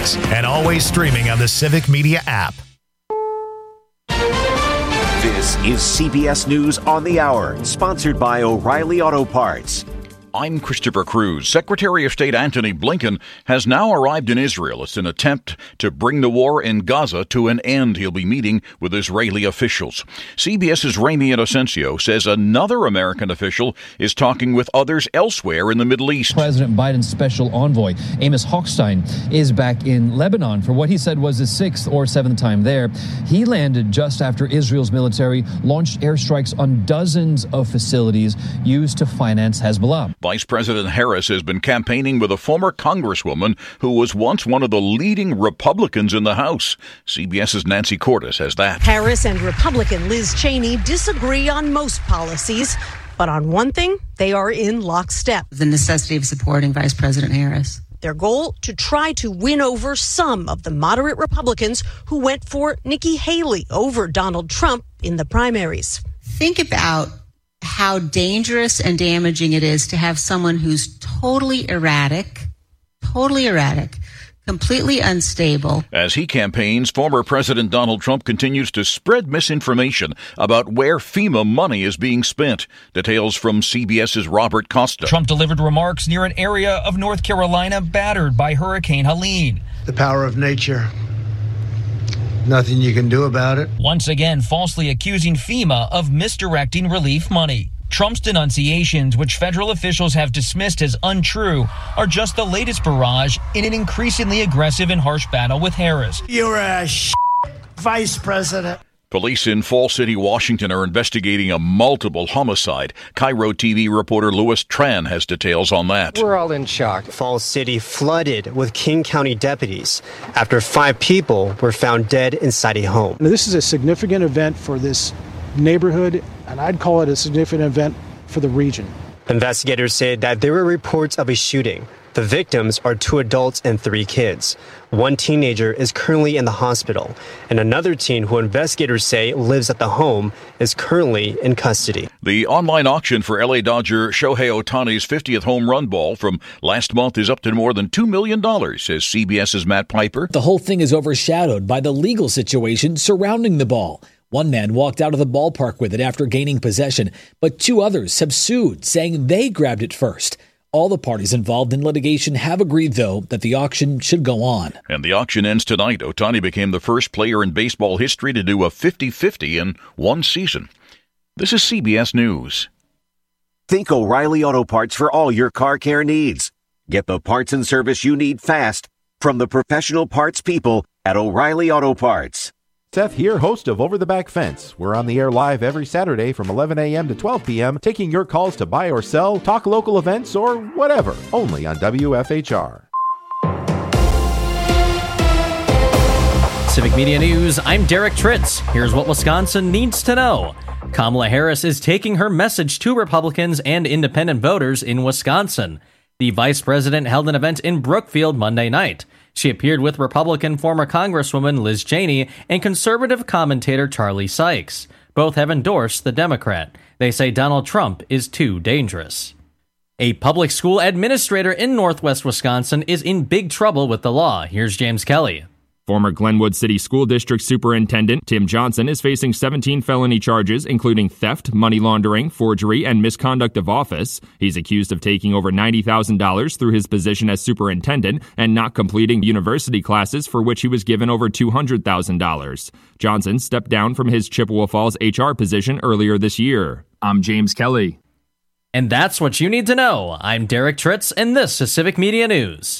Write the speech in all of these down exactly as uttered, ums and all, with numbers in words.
News, and always streaming on the Civic Media app. This is C B S News on the Hour, sponsored by O'Reilly Auto Parts. I'm Christopher Cruz. Secretary of State Antony Blinken has now arrived in Israel. It's an attempt to bring the war in Gaza to an end. He'll be meeting with Israeli officials. CBS's Rami Inocencio says another American official is talking with others elsewhere in the Middle East. President Biden's special envoy, Amos Hochstein, is back in Lebanon for what he said was his sixth or seventh time there. He landed just after Israel's military launched airstrikes on dozens of facilities used to finance Hezbollah. Vice President Harris has been campaigning with a former congresswoman who was once one of the leading Republicans in the House. CBS's Nancy Cordes has that. Harris and Republican Liz Cheney disagree on most policies, but on one thing, they are in lockstep. The necessity of supporting Vice President Harris. Their goal, to try to win over some of the moderate Republicans who went for Nikki Haley over Donald Trump in the primaries. Think about how dangerous and damaging it is to have someone who's totally erratic, totally erratic, completely unstable. As he campaigns, former President Donald Trump continues to spread misinformation about where FEMA money is being spent. Details from CBS's Robert Costa. Trump delivered remarks near an area of North Carolina battered by Hurricane Helene. The power of nature. Nothing you can do about it. Once again, falsely accusing FEMA of misdirecting relief money. Trump's denunciations, which federal officials have dismissed as untrue, are just the latest barrage in an increasingly aggressive and harsh battle with Harris. You're a sh- vice president. Police in Fall City, Washington are investigating a multiple homicide. Cairo T V reporter Louis Tran has details on that. We're all in shock. Fall City flooded with King County deputies after five people were found dead inside a home. This is a significant event for this neighborhood, and I'd call it a significant event for the region. Investigators said that there were reports of a shooting. The victims are two adults and three kids. One teenager is currently in the hospital, and another teen who investigators say lives at the home is currently in custody. The online auction for L A Dodger Shohei Ohtani's fiftieth home run ball from last month is up to more than two million dollars, says CBS's Matt Piper. The whole thing is overshadowed by the legal situation surrounding the ball. One man walked out of the ballpark with it after gaining possession, but two others have sued, saying they grabbed it first. All the parties involved in litigation have agreed, though, that the auction should go on. And the auction ends tonight. Ohtani became the first player in baseball history to do a fifty-fifty in one season. This is C B S News. Think O'Reilly Auto Parts for all your car care needs. Get the parts and service you need fast from the professional parts people at O'Reilly Auto Parts. Seth here, host of Over the Back Fence. We're on the air live every Saturday from eleven a.m. to twelve p.m., taking your calls to buy or sell, talk local events, or whatever, only on W F H R. Civic Media News, I'm Derek Tritz. Here's what Wisconsin needs to know. Kamala Harris is taking her message to Republicans and independent voters in Wisconsin. The vice president held an event in Brookfield Monday night. She appeared with Republican former Congresswoman Liz Cheney and conservative commentator Charlie Sykes. Both have endorsed the Democrat. They say Donald Trump is too dangerous. A public school administrator in Northwest Wisconsin is in big trouble with the law. Here's James Kelly. Former Glenwood City School District Superintendent Tim Johnson is facing seventeen felony charges, including theft, money laundering, forgery, and misconduct of office. He's accused of taking over ninety thousand dollars through his position as superintendent and not completing university classes for which he was given over two hundred thousand dollars. Johnson stepped down from his Chippewa Falls H R position earlier this year. I'm James Kelly. And that's what you need to know. I'm Derek Tritz, and this is Civic Media News.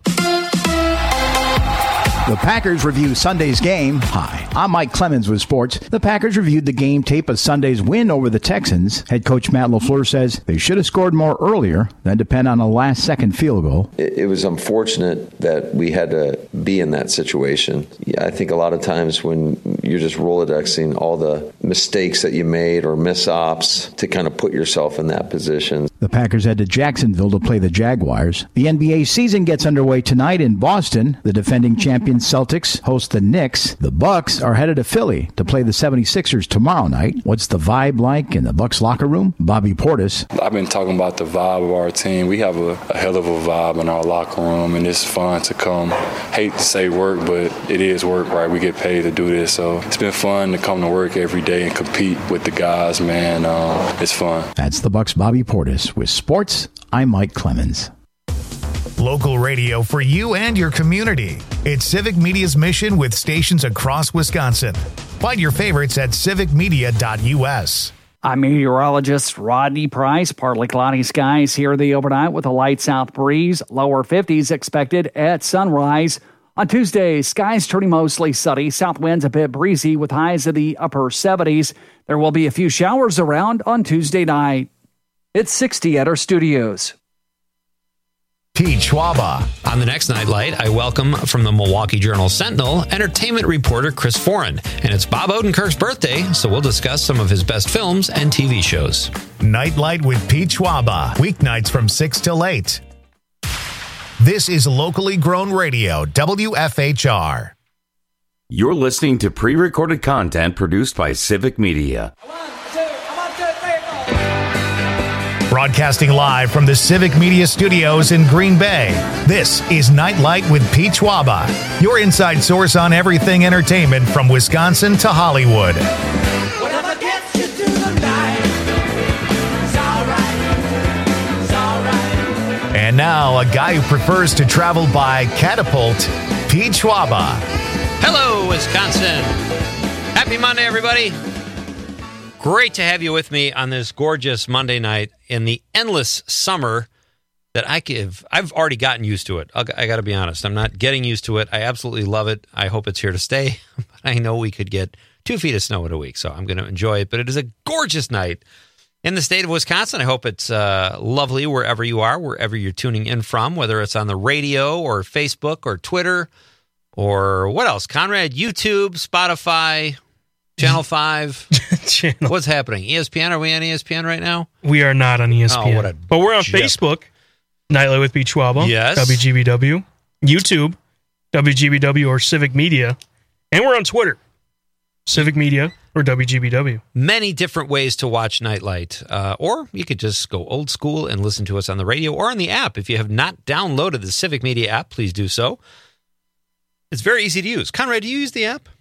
The Packers review Sunday's game. Hi, I'm Mike Clemens with sports. The Packers reviewed the game tape of Sunday's win over the Texans. Head coach Matt LaFleur says they should have scored more earlier than depend on a last-second field goal. It, it was unfortunate that we had to be in that situation. Yeah, I think a lot of times when you're just Rolodexing all the mistakes that you made or miss-ops to kind of put yourself in that position. The Packers head to Jacksonville to play the Jaguars. The N B A season gets underway tonight in Boston. The defending champion Celtics host the Knicks. The Bucks are headed to Philly to play the seventy-sixers tomorrow night. What's the vibe like in the Bucks locker room? Bobby Portis. I've been talking about the vibe of our team. We have a, a hell of a vibe in our locker room, and it's fun to come. Hate to say work, but it is work, right? We get paid to do this, so it's been fun to come to work every day and compete with the guys, man. Um, it's fun. That's the Bucks' Bobby Portis. With sports, I'm Mike Clemens. Local radio for you and your community. It's Civic Media's mission with stations across Wisconsin. Find your favorites at civic media dot u s. I'm meteorologist Rodney Price. Partly cloudy skies here the overnight with a light south breeze. Lower fifties expected at sunrise. On Tuesday, skies turning mostly sunny. South winds a bit breezy with highs in the upper seventies. There will be a few showers around on Tuesday night. It's sixty at our studios. Pete Schwaba. On the next Nightlight, I welcome from the Milwaukee Journal-Sentinel entertainment reporter Chris Foran. And it's Bob Odenkirk's birthday, so we'll discuss some of his best films and T V shows. Nightlight with Pete Schwaba. Weeknights from six till eight. This is locally grown radio, W F H R. You're listening to pre-recorded content produced by Civic Media. Broadcasting live from the Civic Media Studios in Green Bay, this is Nightlight with Pete Schwaba, your inside source on everything entertainment from Wisconsin to Hollywood. Whatever gets you through the night, it's all right, it's all right. And now, a guy who prefers to travel by catapult, Pete Schwaba. Hello, Wisconsin. Happy Monday, everybody. Great to have you with me on this gorgeous Monday night in the endless summer that I give. I've already gotten used to it. I'll, I got to be honest. I'm not getting used to it. I absolutely love it. I hope it's here to stay. But I know we could get two feet of snow in a week, so I'm going to enjoy it. But it is a gorgeous night in the state of Wisconsin. I hope it's uh, lovely wherever you are, wherever you're tuning in from, whether it's on the radio or Facebook or Twitter or what else? Conrad, YouTube, Spotify, Channel five. Channel. What's happening? E S P N? Are we on E S P N right now? We are not on E S P N. Oh, what a but we're on jip. Facebook, Nightlight with Pete Schwaba. Yes. W G B W. YouTube, W G B W or Civic Media. And we're on Twitter, Civic Media or W G B W. Many different ways to watch Nightlight. Uh, or you could just go old school and listen to us on the radio or on the app. If you have not downloaded the Civic Media app, please do so. It's very easy to use. Conrad, do you use the app?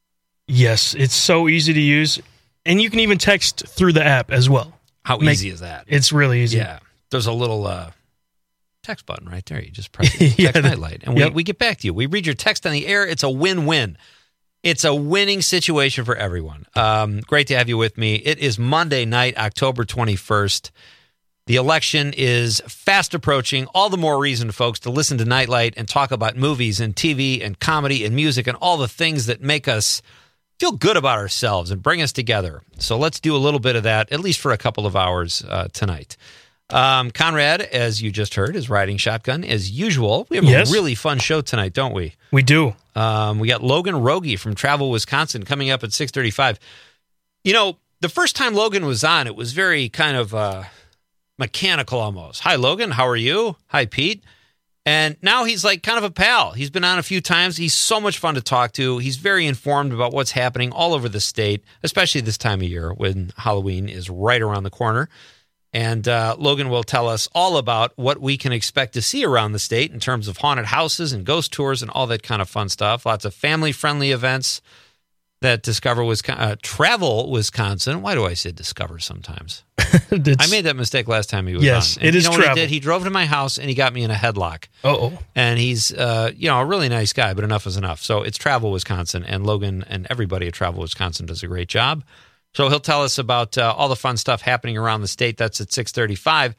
Yes, it's so easy to use. And you can even text through the app as well. How Make, easy is that? It's really easy. Yeah. There's a little uh, text button right there. You just press it. yeah, Text Nightlight. And yep. we, we get back to you. We read your text on the air. It's a win-win. It's a winning situation for everyone. Um, great to have you with me. It is Monday night, October twenty-first. The election is fast approaching. All the more reason, folks, to listen to Nightlight and talk about movies and T V and comedy and music and all the things that make us feel good about ourselves and bring us together. So let's do a little bit of that, at least for a couple of hours uh, tonight. Um, Conrad, as you just heard, is riding shotgun as usual. We have yes. a really fun show tonight, don't we? We do. Um, we got Logan Rogie from Travel Wisconsin coming up at six thirty-five. You know, the first time Logan was on, it was very kind of uh, mechanical almost. Hi, Logan. How are you? Hi, Pete. And now he's like kind of a pal. He's been on a few times. He's so much fun to talk to. He's very informed about what's happening all over the state, especially this time of year when Halloween is right around the corner. And uh, Logan will tell us all about what we can expect to see around the state in terms of haunted houses and ghost tours and all that kind of fun stuff. Lots of family-friendly events that Discover Wisconsin, uh, Travel Wisconsin. Why do I say Discover sometimes? I made that mistake last time he was yes, on. And it you is know travel. What he did? He drove to my house and he got me in a headlock. Uh-oh. And he's, uh, you know, a really nice guy, but enough is enough. So it's Travel Wisconsin, and Logan and everybody at Travel Wisconsin does a great job. So he'll tell us about uh, all the fun stuff happening around the state. That's at six thirty-five.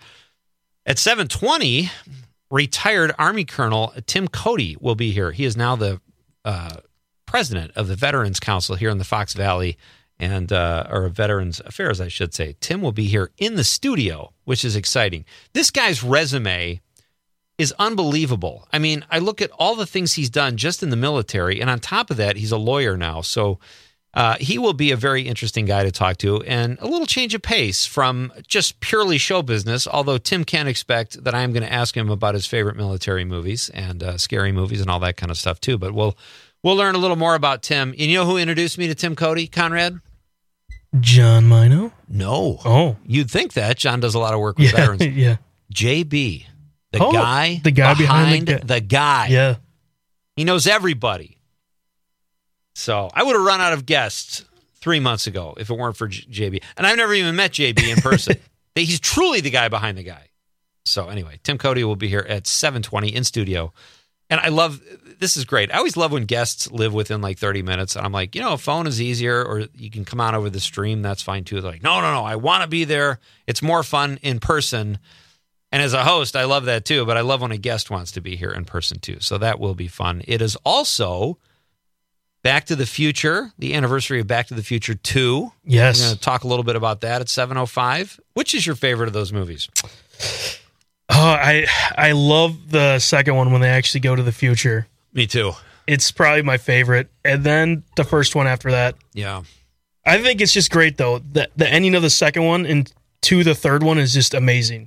At seven twenty, retired Army Colonel Tim Cody will be here. He is now the uh, president of the Veterans Council here in the Fox Valley, and uh, or Veterans Affairs, I should say. Tim will be here in the studio, which is exciting. This guy's resume is unbelievable. I mean, I look at all the things he's done just in the military, and on top of that, he's a lawyer now. So Uh, he will be a very interesting guy to talk to, and a little change of pace from just purely show business, although Tim can expect that I'm going to ask him about his favorite military movies and uh, scary movies and all that kind of stuff, too. But we'll we'll learn a little more about Tim. And you know who introduced me to Tim Cody, Conrad? John Mino? No. Oh. You'd think that. John does a lot of work with Yeah, veterans. yeah. J B, the Oh, guy, the guy behind, behind the guy. the guy. Yeah. He knows everybody. So I would have run out of guests three months ago if it weren't for J- JB. And I've never even met J B in person. He's truly the guy behind the guy. So anyway, Tim Cody will be here at seven twenty in studio. And I love, this is great. I always love when guests live within like thirty minutes. And I'm like, you know, a phone is easier, or you can come on over the stream. That's fine too. They're like, no, no, no, I want to be there. It's more fun in person. And as a host, I love that too. But I love when a guest wants to be here in person too. So that will be fun. It is also Back to the Future, the anniversary of Back to the Future two. Yes. We're going to talk a little bit about that at seven oh five. Which is your favorite of those movies? Oh, I I love the second one when they actually go to the future. Me too. It's probably my favorite. And then the first one after that. Yeah. I think it's just great, though. The, the ending of the second one and to the third one is just amazing.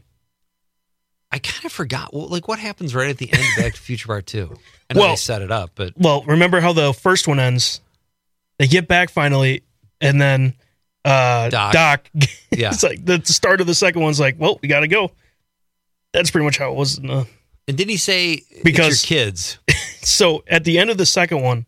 I kind of forgot. Well, like, what happens right at the end of Back to the Future Part two? I know Well- they set it up, but Well, remember how the first one ends? They get back finally, and then uh, Doc. Doc, Yeah. it's like the start of the second one's like, well, we got to go. That's pretty much how it was. In the, and did he say Because- it's your kids? so at the end of the second one,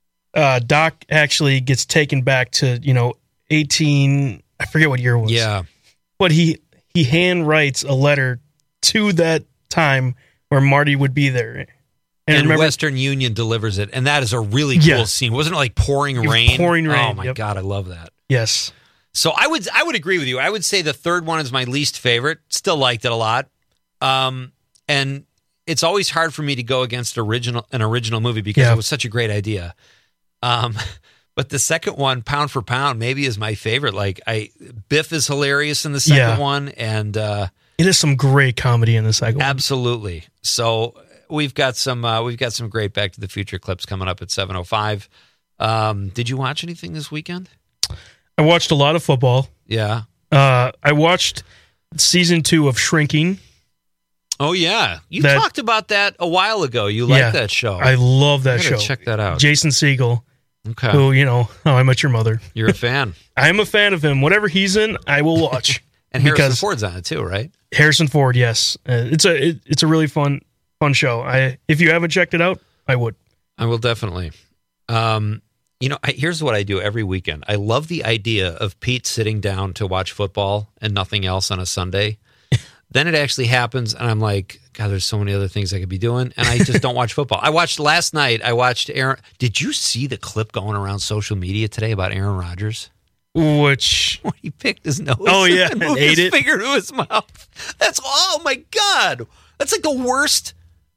uh, Doc actually gets taken back to, you know, eighteen, I forget what year it was. Yeah. But he, he hand writes a letter to that time where Marty would be there. And, remember- Western Union delivers it, and that is a really cool Yeah. scene. Wasn't it like pouring It was rain? pouring rain, Oh my yep. god, I love that. Yes. So I would I would agree with you. I would say the third one is my least favorite. Still liked it a lot. Um, and it's always hard for me to go against original an original movie because Yeah. it was such a great idea. Um, but the second one, pound for pound, maybe is my favorite. Like I Biff is hilarious in the second Yeah. one, and uh, It is some great comedy in the second one. absolutely. So we've got some uh, we've got some great Back to the Future clips coming up at seven oh five. Um, did you watch anything this weekend? I watched a lot of football. Yeah. Uh, I watched season two of Shrinking. Oh yeah, you That- talked about that a while ago. You like Yeah. that show? I love that I gotta show. check that out. Jason Segel, Okay, who, you know, How I Met Your Mother. you're a fan. I'm a fan of him. Whatever he's in, I will watch. And Harrison Because- Ford's on it too, right? Harrison Ford, yes. Uh, it's a it, it's a really fun fun show. I if you haven't checked it out, I would. I will definitely. Um, you know, I, here's what I do every weekend. I love the idea of Pete sitting down to watch football and nothing else on a Sunday. Then it actually happens, and I'm like, God, there's so many other things I could be doing, and I just don't watch football. I watched last night. I watched Aaron. Did you see the clip going around social media today about Aaron Rodgers? Which when he picked his nose. Oh, yeah, and and moved ate his it. finger to his mouth. That's oh my God. That's like the worst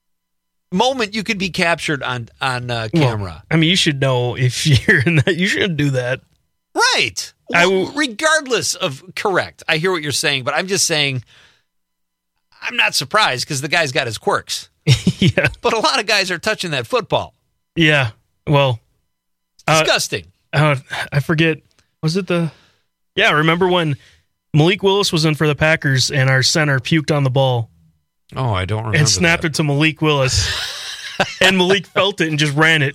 moment you could be captured on on uh, camera. Well, I mean, you should know if you're in that. You shouldn't do that. Right. I Well, w- regardless of correct. I hear what you're saying, but I'm just saying I'm not surprised because the guy's got his quirks. yeah. But a lot of guys are touching that football. Yeah. Well, uh, Disgusting. uh, I forget. Was it the? Yeah. Remember when Malik Willis was in for the Packers and our center puked on the ball Oh, I don't remember. and snapped that. it to Malik Willis, and Malik felt it and just ran it.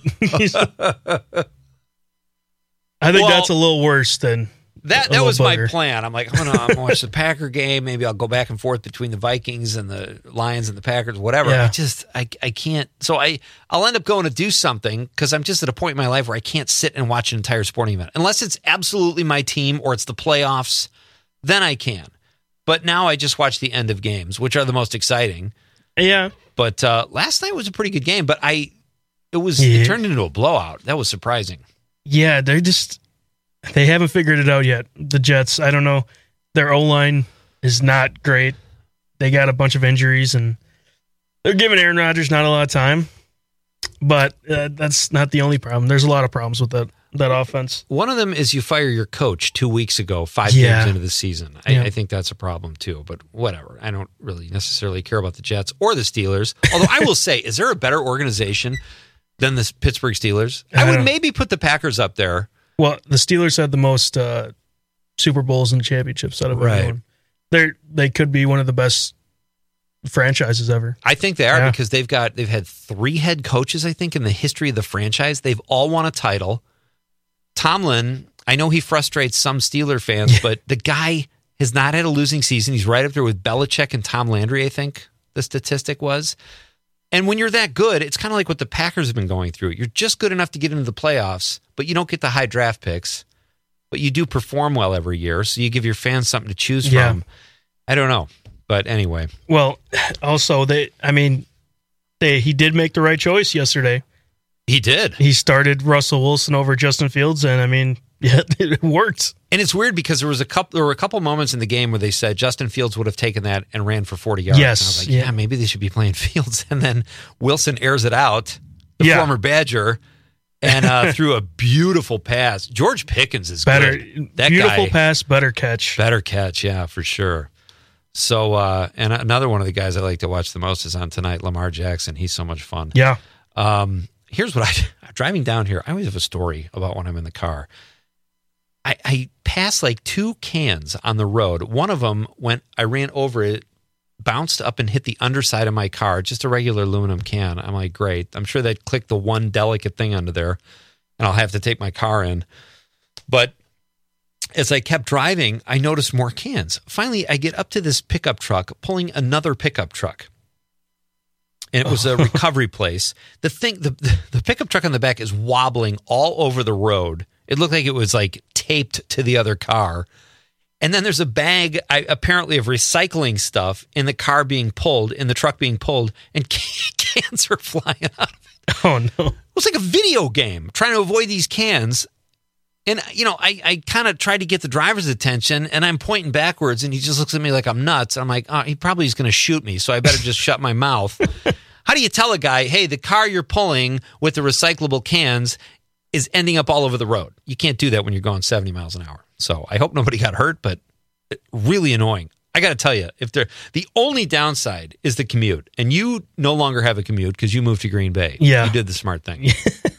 I think Well, that's a little worse than That a that little was my bugger. plan. I'm like, I'm gonna, I'm gonna watch the Packer game. Maybe I'll go back and forth between the Vikings and the Lions and the Packers, whatever. Yeah. I just I I can't. So I I'll end up going to do something because I'm just at a point in my life where I can't sit and watch an entire sporting event unless it's absolutely my team or it's the playoffs. Then I can. But now I just watch the end of games, which are the most exciting. Yeah. But uh, last night was a pretty good game. But I it was Yeah. it turned into a blowout. That was surprising. Yeah, they're just they haven't figured it out yet. The Jets, I don't know. Their O-line is not great. They got a bunch of injuries, and they're giving Aaron Rodgers not a lot of time. But uh, that's not the only problem. There's a lot of problems with that that offense. One of them is you fire your coach two weeks ago, five Yeah. games into the season. I, Yeah. I think that's a problem too, but whatever. I don't really necessarily care about the Jets or the Steelers. Although I will say, is there a better organization than the Pittsburgh Steelers? I I would don't- maybe put the Packers up there, Well, the Steelers had the most uh, Super Bowls and championships out of Right. everyone. They're they could be one of the best franchises ever. I think they are Yeah. because they've got they've had three head coaches, I think, in the history of the franchise. They've all won a title. Tomlin, I know he frustrates some Steeler fans, but the guy has not had a losing season. He's right up there with Belichick and Tom Landry, I think the statistic was. And when you're that good, it's kind of like what the Packers have been going through. You're just good enough to get into the playoffs, but you don't get the high draft picks. But you do perform well every year, so you give your fans something to choose Yeah. from. I don't know. But anyway. Well, also, they. I mean, they he did make the right choice yesterday. He did. He started Russell Wilson over Justin Fields, and I mean, yeah, it worked. And it's weird because there was a couple there were a couple moments in the game where they said Justin Fields would have taken that and ran for forty yards. Yes, And I was like, yeah. yeah, maybe they should be playing Fields. And then Wilson airs it out, the Yeah. former Badger, and uh, threw a beautiful pass. George Pickens is Better, good. That beautiful guy, pass, better catch. better catch, yeah, for sure. So, uh, and another one of the guys I like to watch the most is on tonight, Lamar Jackson. He's so much fun. Yeah. Um, here's what I, driving down here, I always have a story about when I'm in the car. I, I passed like two cans on the road. One of them went, I ran over it, bounced up and hit the underside of my car, just a regular aluminum can. I'm like, great. I'm sure they'd click the one delicate thing under there and I'll have to take my car in. But as I kept driving, I noticed more cans. Finally, I get up to this pickup truck pulling another pickup truck. And it was a recovery place. The thing, the, the pickup truck on the back is wobbling all over the road. It looked like it was like taped to the other car. And then there's a bag, I, apparently, of recycling stuff in the car being pulled, in the truck being pulled, and cans are flying out of it. Oh, no. It was like a video game, trying to avoid these cans. And, you know, I, I kind of tried to get the driver's attention, and I'm pointing backwards, and he just looks at me like I'm nuts. I'm like, oh, he probably is going to shoot me, so I better just shut my mouth. How do you tell a guy, hey, the car you're pulling with the recyclable cans is ending up all over the road? You can't do that when you're going seventy miles an hour. So I hope nobody got hurt, but really annoying. I got to tell you, if they're the only downside is the commute, and you no longer have a commute because you moved to Green Bay. Yeah. You did the smart thing.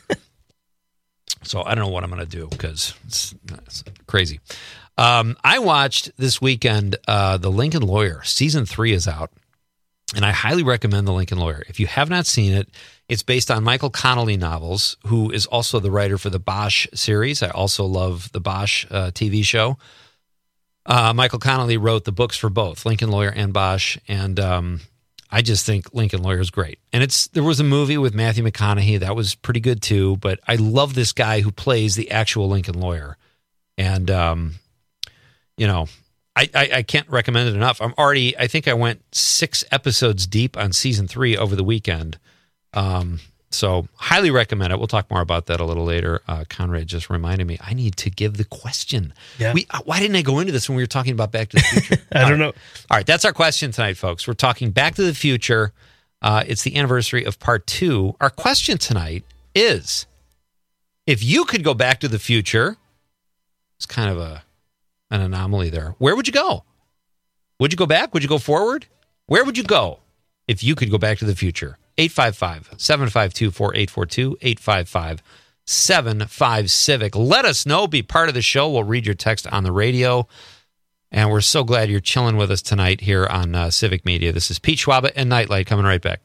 So I don't know what I'm going to do because it's, it's crazy. Um, I watched this weekend uh, The Lincoln Lawyer. Season three is out, and I highly recommend The Lincoln Lawyer. If you have not seen it, it's based on Michael Connelly novels, who is also the writer for the Bosch series. I also love the Bosch uh, T V show. Uh, Michael Connelly wrote the books for both Lincoln Lawyer and Bosch, and um, I just think Lincoln Lawyer is great. And it's there was a movie with Matthew McConaughey that was pretty good too, but I love this guy who plays the actual Lincoln Lawyer. And, um, you know, I, I, I can't recommend it enough. I'm already, I think I went six episodes deep on season three over the weekend. Um, so highly recommend it. We'll talk more about that a little later. Uh, Conrad just reminded me, I need to give the question. Yeah. We, why didn't I go into this when we were talking about Back to the Future? I All don't right. know. All right, that's our question tonight, folks. We're talking Back to the Future. Uh, it's the anniversary of part two. Our question tonight is, if you could go back to the future, it's kind of a an anomaly there. Where would you go? Would you go back? Would you go forward? Where would you go if you could go back to the future? eight five five, seven five two, four eight four two, eight five five, seven five Civic. Let us know. Be part of the show. We'll read your text on the radio. And we're so glad you're chilling with us tonight here on uh, Civic Media. This is Pete Schwaba and Nightlight coming right back.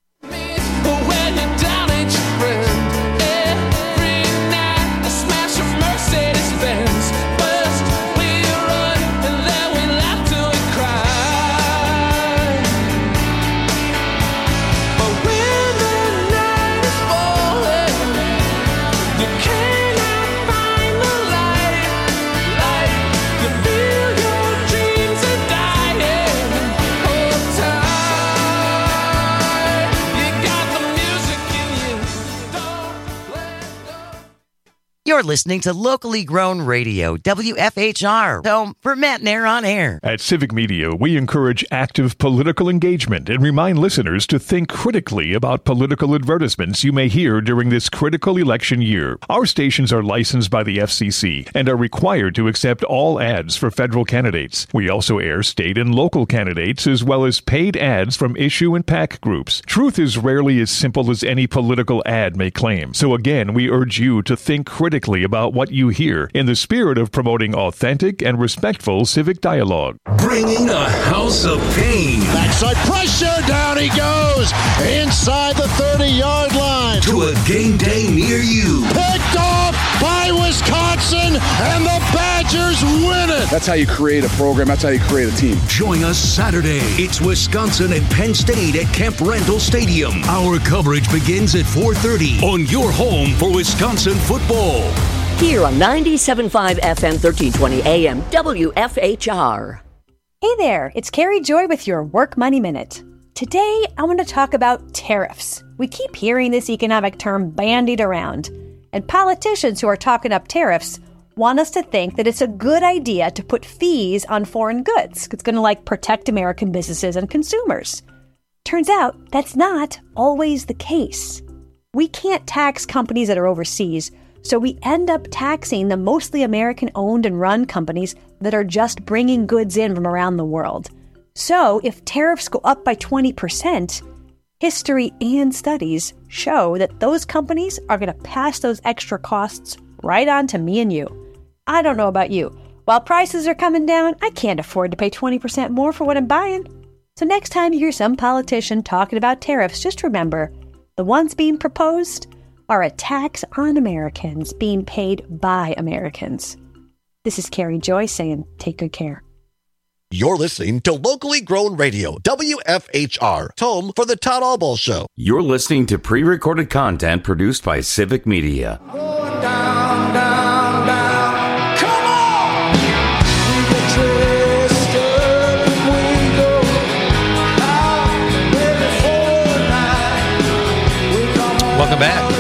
You're listening to locally grown radio, W F H R, home for Matt Nair on air. At Civic Media, we encourage active political engagement and remind listeners to think critically about political advertisements you may hear during this critical election year. Our stations are licensed by the F C C and are required to accept all ads for federal candidates. We also air state and local candidates as well as paid ads from issue and PAC groups. Truth is rarely as simple as any political ad may claim. So again, we urge you to think critically critically about what you hear in the spirit of promoting authentic and respectful civic dialogue. Bringing a house of pain. Backside pressure, down he goes, inside the thirty-yard line. To a game day near you. Picked off by Wisconsin, and the Badgers win it. That's how you create a program. That's how you create a team. Join us Saturday. It's Wisconsin and Penn State at Camp Randall Stadium. Our coverage begins at four thirty on your home for Wisconsin football. Here on ninety-seven point five F M, thirteen twenty A M, W F H R. Hey there, it's Carrie Joy with your Work Money Minute. Today, I want to talk about tariffs. We keep hearing this economic term bandied around, and politicians who are talking up tariffs want us to think that it's a good idea to put fees on foreign goods. It's going to like protect American businesses and consumers. Turns out that's not always the case. We can't tax companies that are overseas, so we end up taxing the mostly American-owned and run companies that are just bringing goods in from around the world. So if tariffs go up by twenty percent, history and studies show that those companies are going to pass those extra costs right on to me and you. I don't know about you. While prices are coming down, I can't afford to pay twenty percent more for what I'm buying. So next time you hear some politician talking about tariffs, just remember, the ones being proposed are a tax on Americans being paid by Americans. This is Carrie Joy saying, take good care. You're listening to Locally Grown Radio, W F H R, home for the Todd Albaugh Show. You're listening to pre-recorded content produced by Civic Media. Down, down, down. Come on! We get dressed up and we go out every fortnight. We come on. Welcome back.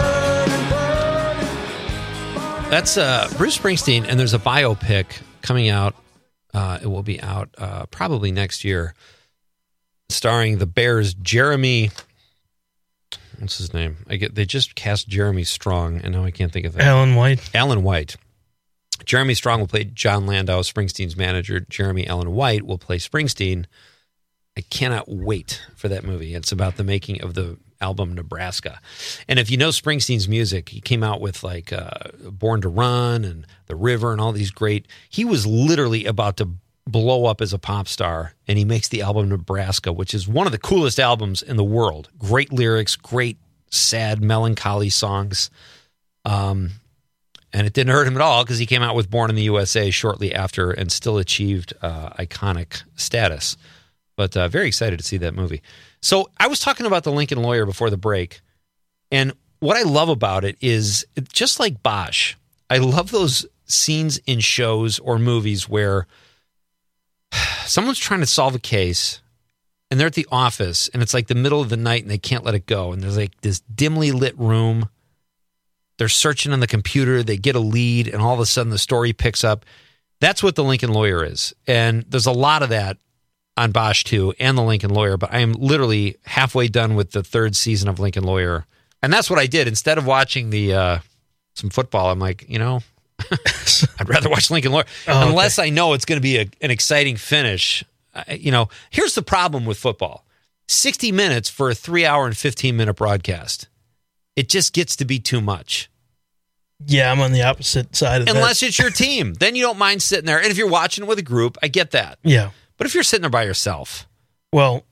That's uh, Bruce Springsteen, and there's a biopic coming out. Uh, it will be out uh, probably next year, starring the Bears' Jeremy. What's his name? I get they just cast Jeremy Strong, and now I can't think of that. Alan White. Alan White. Jeremy Strong will play John Landau, Springsteen's manager. Jeremy Allen White will play Springsteen. I cannot wait for that movie. It's about the making of the album Nebraska. And if you know Springsteen's music, he came out with like uh, Born to Run and The River and all these great, he was literally about to blow up as a pop star, and he makes the album Nebraska, which is one of the coolest albums in the world. Great lyrics, great sad melancholy songs. Um, and it didn't hurt him at all because he came out with Born in the U S A shortly after and still achieved uh, iconic status. But uh, very excited to see that movie. So I was talking about the Lincoln Lawyer before the break, and what I love about it is, just like Bosch, I love those scenes in shows or movies where someone's trying to solve a case, and they're at the office, and it's like the middle of the night, and they can't let it go, and there's like this dimly lit room. They're searching on the computer, they get a lead, and all of a sudden the story picks up. That's what the Lincoln Lawyer is, and there's a lot of that on Bosch two and the Lincoln Lawyer, but I am literally halfway done with the third season of Lincoln Lawyer. And that's what I did. Instead of watching the uh, some football, I'm like, you know, I'd rather watch Lincoln Lawyer. Oh, Unless okay. I know it's going to be a, an exciting finish. I, you know, here's the problem with football. sixty minutes for a three hour and fifteen minute broadcast. It just gets to be too much. Yeah, I'm on the opposite side of Unless that. Unless it's your team. Then you don't mind sitting there. And if you're watching with a group, I get that. Yeah. But if you're sitting there by yourself. Well,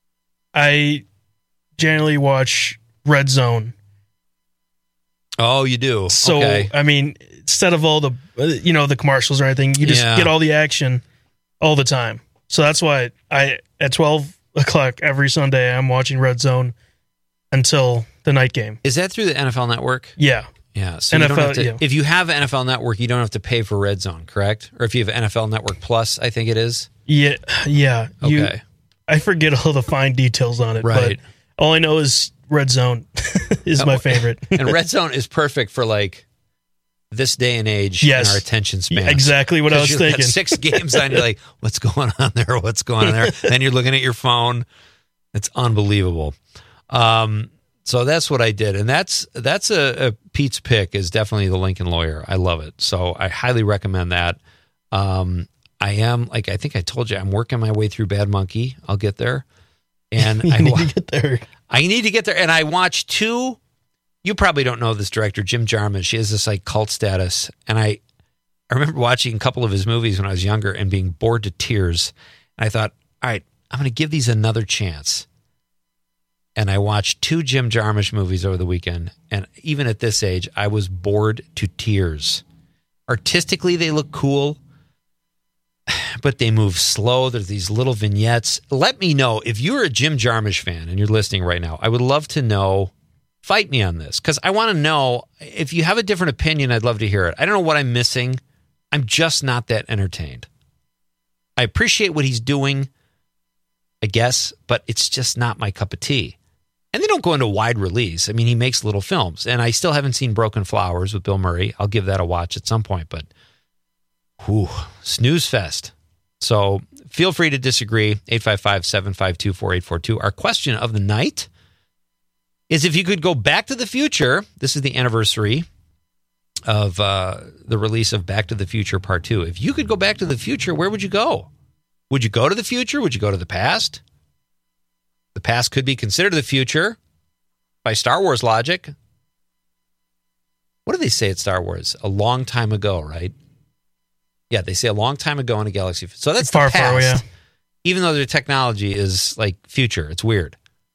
I generally watch Red Zone. Oh, you do? So, okay. I mean, instead of all the, you know, the commercials or anything, you just Yeah. get all the action all the time. So that's why I, at twelve o'clock every Sunday, I'm watching Red Zone until the night game. Is that through the N F L Network? Yeah. Yeah. So you N F L, don't have to, yeah. if you have N F L Network, you don't have to pay for Red Zone, correct? Or if you have N F L Network Plus, I think it is. Yeah. Yeah. You, Okay. I forget all the fine details on it. Right. But all I know is Red Zone is my favorite. And Red Zone is perfect for like this day and age Yes. and our attention span. Exactly what I was you've thinking. Got six games on, you're like, what's going on there? What's going on there? Then you're looking at your phone. It's unbelievable. Um, so that's what I did. And that's that's a, a Pete's pick is definitely the Lincoln Lawyer. I love it. So I highly recommend that. Um, I am, like I think I told you, I'm working my way through Bad Monkey. I'll get there. And You I need wa- to get there. I need to get there. And I watched two you probably don't know this director, Jim Jarmusch. She has this like cult status. And I, I remember watching a couple of his movies when I was younger and being bored to tears. And I thought, all right, I'm going to give these another chance. And I watched two Jim Jarmusch movies over the weekend. And even at this age, I was bored to tears. Artistically, they look cool, but they move slow. There's these little vignettes. Let me know if you're a Jim Jarmusch fan and you're listening right now. I would love to know. Fight me on this, because I want to know. If you have a different opinion, I'd love to hear it. I don't know what I'm missing. I'm just not that entertained. I appreciate what he's doing, I guess, but it's just not my cup of tea. And they don't go into wide release. I mean, he makes little films, and I still haven't seen Broken Flowers with Bill Murray. I'll give that a watch at some point, but whew, snooze fest. So feel free to disagree. eight five five, seven five two, four eight four two. Our question of the night is, if you could go back to the future, this is the anniversary of uh, the release of Back to the Future Part two. If you could go back to the future, where would you go? Would you go to the future? Would you go to the past? The past could be considered the future by Star Wars logic. What do they say at Star Wars? A long time ago, right? Yeah, they say a long time ago in a galaxy. So that's far, the past. far away, yeah. Even though their technology is like future. It's weird.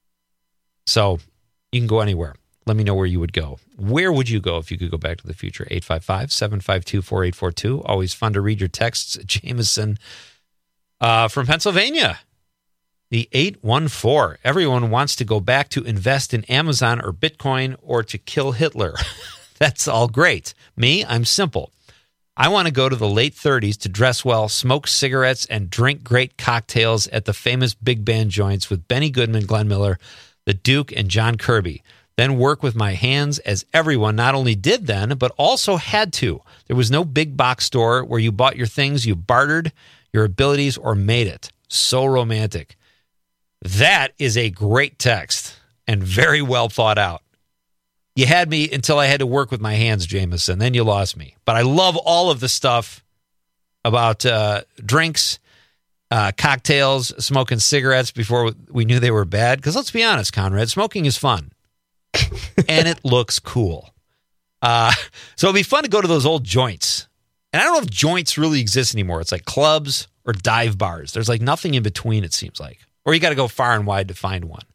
So you can go anywhere. Let me know where you would go. Where would you go if you could go back to the future? eight five five, seven five two, four eight four two. Always fun to read your texts. Jameson uh, from Pennsylvania. The eight one four. Everyone wants to go back to invest in Amazon or Bitcoin or to kill Hitler. That's all great. Me, I'm simple. I want to go to the late thirties to dress well, smoke cigarettes, and drink great cocktails at the famous big band joints with Benny Goodman, Glenn Miller, the Duke, and John Kirby. Then work with my hands as everyone not only did then, but also had to. There was no big box store where you bought your things, you bartered your abilities, or made it. So romantic. That is a great text and very well thought out. You had me until I had to work with my hands, Jameson. Then you lost me. But I love all of the stuff about uh, drinks, uh, cocktails, smoking cigarettes before we knew they were bad. Because let's be honest, Conrad, smoking is fun. And it looks cool. Uh, so it'd be fun to go to those old joints. And I don't know if joints really exist anymore. It's like clubs or dive bars. There's like nothing in between, it seems like. Or you got to go far and wide to find one.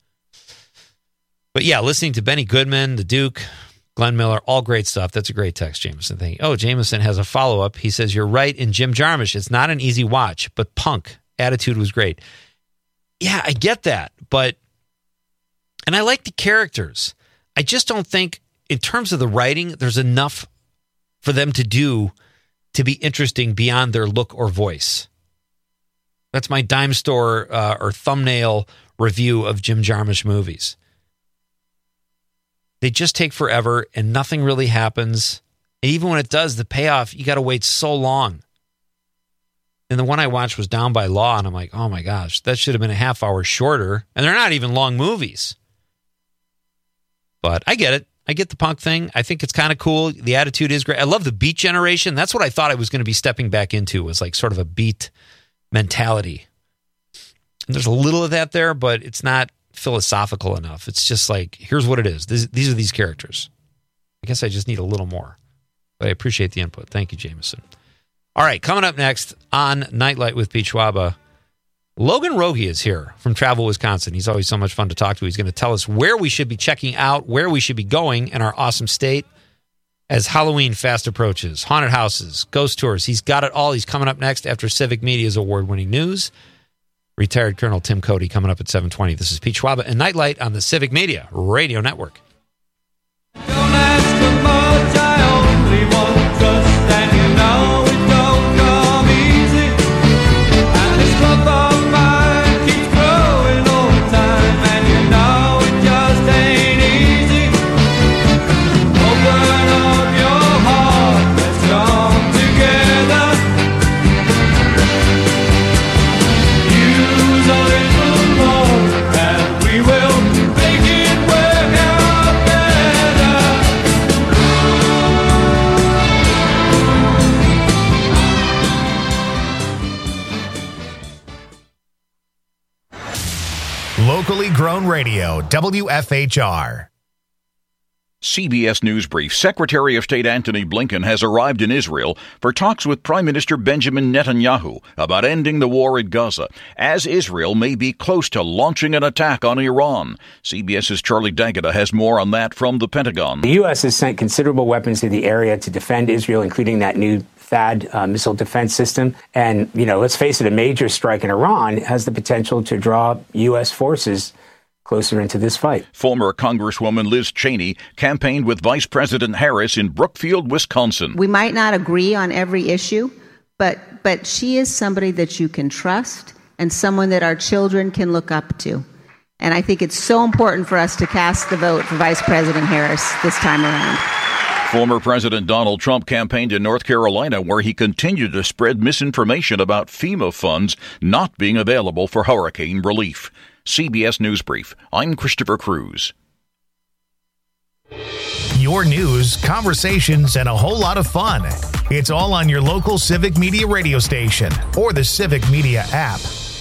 But yeah, listening to Benny Goodman, the Duke, Glenn Miller, all great stuff. That's a great text, Jameson. Thank you. Oh, Jameson has a follow-up. He says, you're right in Jim Jarmusch. It's not an easy watch, but Punk, attitude was great. Yeah, I get that. But, and I like the characters. I just don't think, in terms of the writing, there's enough for them to do to be interesting beyond their look or voice. That's my dime store uh, or thumbnail review of Jim Jarmusch movies. They just take forever and nothing really happens. And even when it does, the payoff, you got to wait so long. And the one I watched was Down by Law, and I'm like, oh my gosh, that should have been a half hour shorter. And they're not even long movies. But I get it. I get the Punk thing. I think it's kind of cool. The attitude is great. I love the Beat generation. That's what I thought I was going to be stepping back into, was like sort of a Beat mentality. And there's a little of that there, but it's not philosophical enough. It's just like, here's what it is. This, these are these characters. I guess I just need a little more. But I appreciate the input. Thank you, Jameson. All right, coming up next on Nightlight with Pete Schwaba, Logan Rogie is here from Travel, Wisconsin. He's always so much fun to talk to. He's going to tell us where we should be checking out, where we should be going in our awesome state as Halloween fast approaches. Haunted houses, ghost tours. He's got it all. He's coming up next after Civic Media's award-winning news. Retired Colonel Tim Cody coming up at seven twenty. This is Pete Schwaba and Nightlight on the Civic Media Radio Network. Don't ask for much, I only want trust, and you know it don't come easy. And this club of mine keeps growing all the time, and you know it just ain't easy. Open up your heart, let's come together. Use a little more, and we will make it work out better. Locally grown radio, W F H R. C B S News Brief. Secretary of State Antony Blinken has arrived in Israel for talks with Prime Minister Benjamin Netanyahu about ending the war in Gaza, as Israel may be close to launching an attack on Iran. CBS's Charlie D'Agata has more on that from the Pentagon. The U S has sent considerable weapons to the area to defend Israel, including that new THAAD uh, missile defense system. And, you know, let's face it, a major strike in Iran has the potential to draw U S forces closer into this fight. Former Congresswoman Liz Cheney campaigned with Vice President Harris in Brookfield, Wisconsin. We might not agree on every issue, but but she is somebody that you can trust and someone that our children can look up to. And I think it's so important for us to cast the vote for Vice President Harris this time around. Former President Donald Trump campaigned in North Carolina, where he continued to spread misinformation about FEMA funds not being available for hurricane relief. C B S News Brief. I'm Christopher Cruz. Your news, conversations, and a whole lot of fun. It's all on your local Civic Media radio station or the Civic Media app.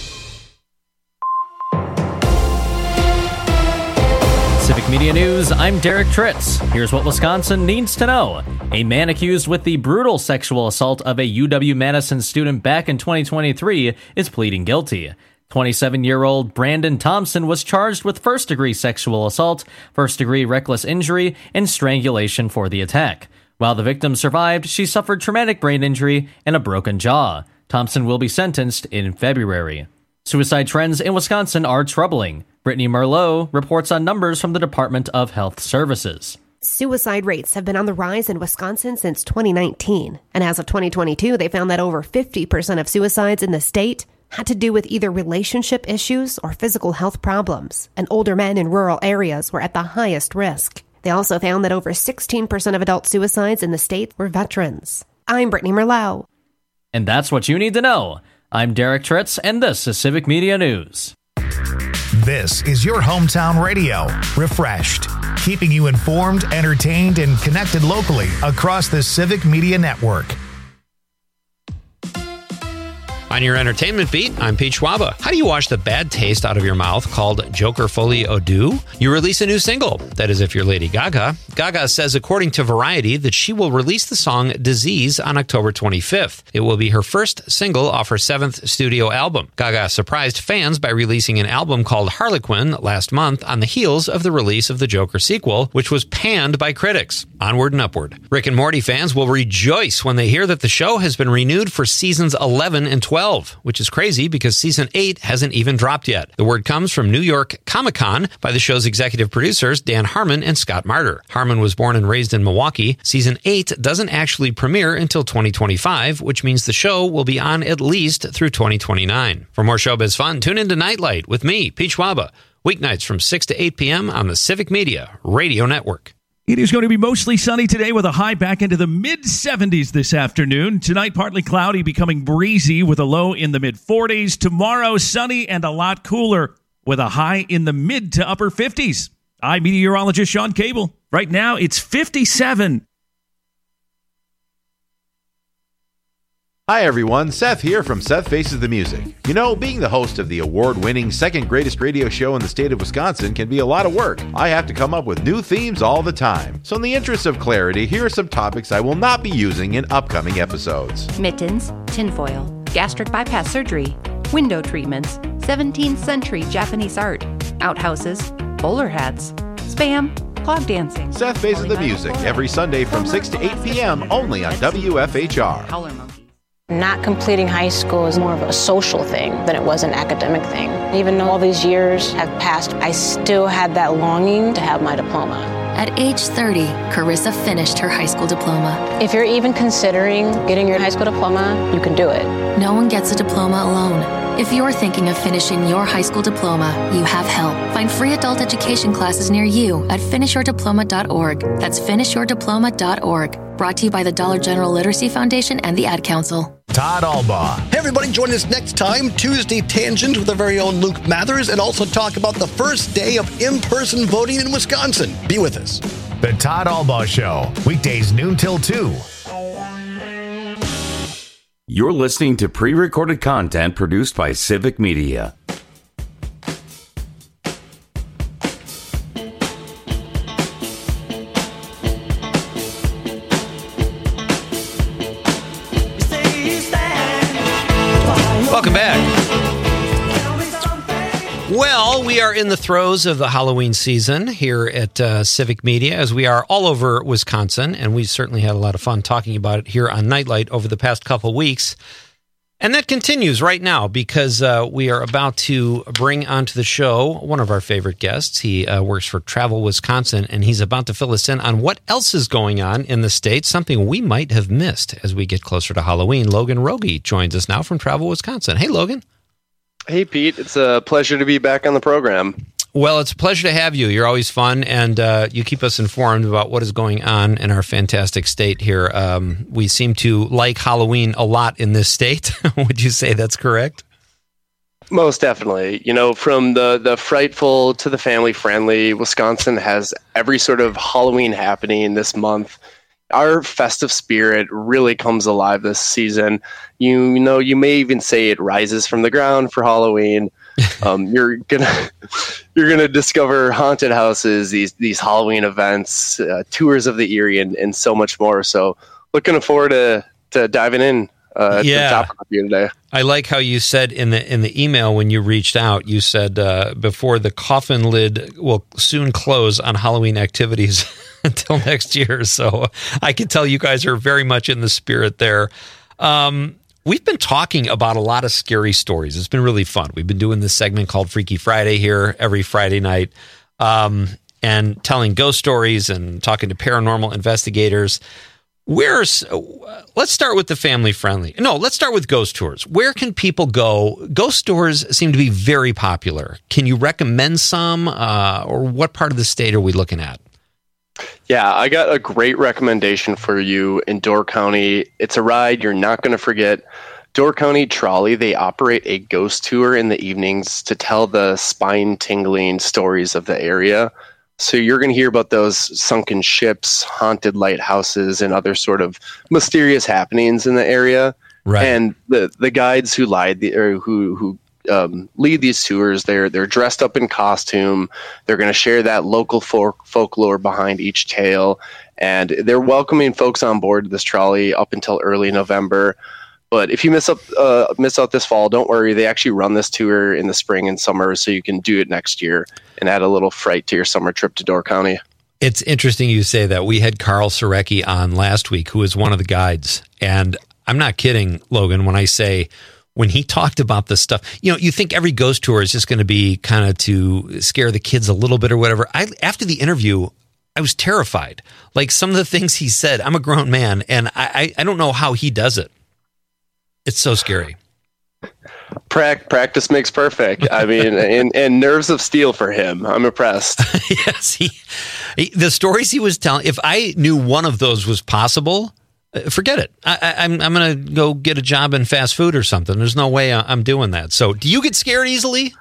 Civic Media News, I'm Derek Tritz. Here's what Wisconsin needs to know. A man accused with the brutal sexual assault of a U W-Madison student back in twenty twenty-three is pleading guilty. twenty-seven-year-old Brandon Thompson was charged with first-degree sexual assault, first-degree reckless injury, and strangulation for the attack. While the victim survived, she suffered traumatic brain injury and a broken jaw. Thompson will be sentenced in February. Suicide trends in Wisconsin are troubling. Brittany Merlot reports on numbers from the Department of Health Services. Suicide rates have been on the rise in Wisconsin since twenty nineteen. And as of twenty twenty-two, they found that over fifty percent of suicides in the state had to do with either relationship issues or physical health problems, and older men in rural areas were at the highest risk. They also found that over sixteen percent of adult suicides in the state were veterans. I'm Brittany Merlot. And that's what you need to know. I'm Derek Tritz, and this is Civic Media News. This is your hometown radio, refreshed, keeping you informed, entertained, and connected locally across the Civic Media Network. On your entertainment beat, I'm Pete Schwaba. How do you wash the bad taste out of your mouth called Joker Folie Eau Douce? You release a new single. That is if you're Lady Gaga. Gaga says, according to Variety, that she will release the song Disease on October twenty-fifth. It will be her first single off her seventh studio album. Gaga surprised fans by releasing an album called Harlequin last month on the heels of the release of the Joker sequel, which was panned by critics. Onward and upward. Rick and Morty fans will rejoice when they hear that the show has been renewed for seasons eleven and twelve. Which is crazy because season eight hasn't even dropped yet. The word comes from New York Comic-Con by the show's executive producers Dan Harmon and Scott Marder. Harmon was born and raised in Milwaukee. Season eight doesn't actually premiere until twenty twenty-five, which means the show will be on at least through twenty twenty-nine. For more showbiz fun, tune into Nightlight with me, Pete Schwaba, weeknights from six to eight p.m. on the Civic Media Radio Network. It is going to be mostly sunny today with a high back into the mid seventies this afternoon. Tonight, partly cloudy, becoming breezy with a low in the mid forties. Tomorrow, sunny and a lot cooler with a high in the mid to upper fifties. I'm meteorologist Sean Cable. Right now, it's fifty-seven. Hi everyone, Seth here from Seth Faces the Music. You know, being the host of the award-winning second greatest radio show in the state of Wisconsin can be a lot of work. I have to come up with new themes all the time. So in the interest of clarity, here are some topics I will not be using in upcoming episodes. Mittens, tinfoil, gastric bypass surgery, window treatments, seventeenth century Japanese art, outhouses, bowler hats, spam, clog dancing. Seth Faces the Music every Sunday from six to eight p.m. only on W F H R. Not completing high school is more of a social thing than it was an academic thing. Even though all these years have passed, I still had that longing to have my diploma. At age thirty, Carissa finished her high school diploma. If you're even considering getting your high school diploma, you can do it. No one gets a diploma alone. If you're thinking of finishing your high school diploma, you have help. Find free adult education classes near you at finish your diploma dot org. That's finish your diploma dot org. Brought to you by the Dollar General Literacy Foundation and the Ad Council. Todd Albaugh. Hey everybody, join us next time, Tuesday Tangent with our very own Luke Mathers, and also talk about the first day of in-person voting in Wisconsin. Be with us. The Todd Albaugh Show, weekdays noon till two. You're listening to pre-recorded content produced by Civic Media. Well, we are in the throes of the Halloween season here at uh, Civic Media, as we are all over Wisconsin, and we certainly had a lot of fun talking about it here on Nightlight over the past couple weeks. And that continues right now because uh, we are about to bring onto the show one of our favorite guests. He uh, works for Travel Wisconsin, and he's about to fill us in on what else is going on in the state, something we might have missed as we get closer to Halloween. Logan Rogie joins us now from Travel Wisconsin. Hey, Logan. Hey, Pete. It's a pleasure to be back on the program. Well, it's a pleasure to have you. You're always fun, and uh, you keep us informed about what is going on in our fantastic state here. Um, we seem to like Halloween a lot in this state. Would you say that's correct? Most definitely. You know, from the, the frightful to the family-friendly, Wisconsin has every sort of Halloween happening this month. Our festive spirit really comes alive this season. You know, you may even say it rises from the ground for Halloween. Um, you're gonna you're gonna discover haunted houses, these these Halloween events, uh, tours of the Erie, and, and so much more. So, looking forward to to diving in uh, Yeah. to the topic with you today. I like how you said in the in the email when you reached out, you said uh, before the coffin lid will soon close on Halloween activities until next year. So I can tell you guys are very much in the spirit there. Um, we've been talking about a lot of scary stories. It's been really fun. We've been doing this segment called Freaky Friday here every Friday night, um, and telling ghost stories and talking to paranormal investigators. Where's let's start with the family friendly. No, let's start with ghost tours. Where can people go? Ghost tours seem to be very popular. Can you recommend some, uh, or what part of the state are we looking at? Yeah, I got a great recommendation for you in Door County. It's a ride you're not going to forget. Door County Trolley, they operate a ghost tour in the evenings to tell the spine-tingling stories of the area. So you're going to hear about those sunken ships, haunted lighthouses, and other sort of mysterious happenings in the area. Right. And the, the guides who lied the, or who who um, lead these tours, they're they're dressed up in costume. They're going to share that local folk, folklore behind each tale, and they're welcoming folks on board this trolley up until early November. But if you miss up uh, miss out this fall, don't worry. They actually run this tour in the spring and summer, so you can do it next year and add a little fright to your summer trip to Door County. It's interesting you say that. We had Carl Surecki on last week, who was one of the guides. And I'm not kidding, Logan, when I say when he talked about this stuff, you know, you think every ghost tour is just going to be kind of to scare the kids a little bit or whatever. I, after the interview, I was terrified. Like some of the things he said, I'm a grown man, and I, I, I don't know how he does it. It's so scary. Prac- practice makes perfect. I mean, and, and nerves of steel for him. I'm impressed. Yes, he, he, the stories he was telling. If I knew one of those was possible, uh, forget it. I, I, I'm I'm going to go get a job in fast food or something. There's no way I'm doing that. So, do you get scared easily?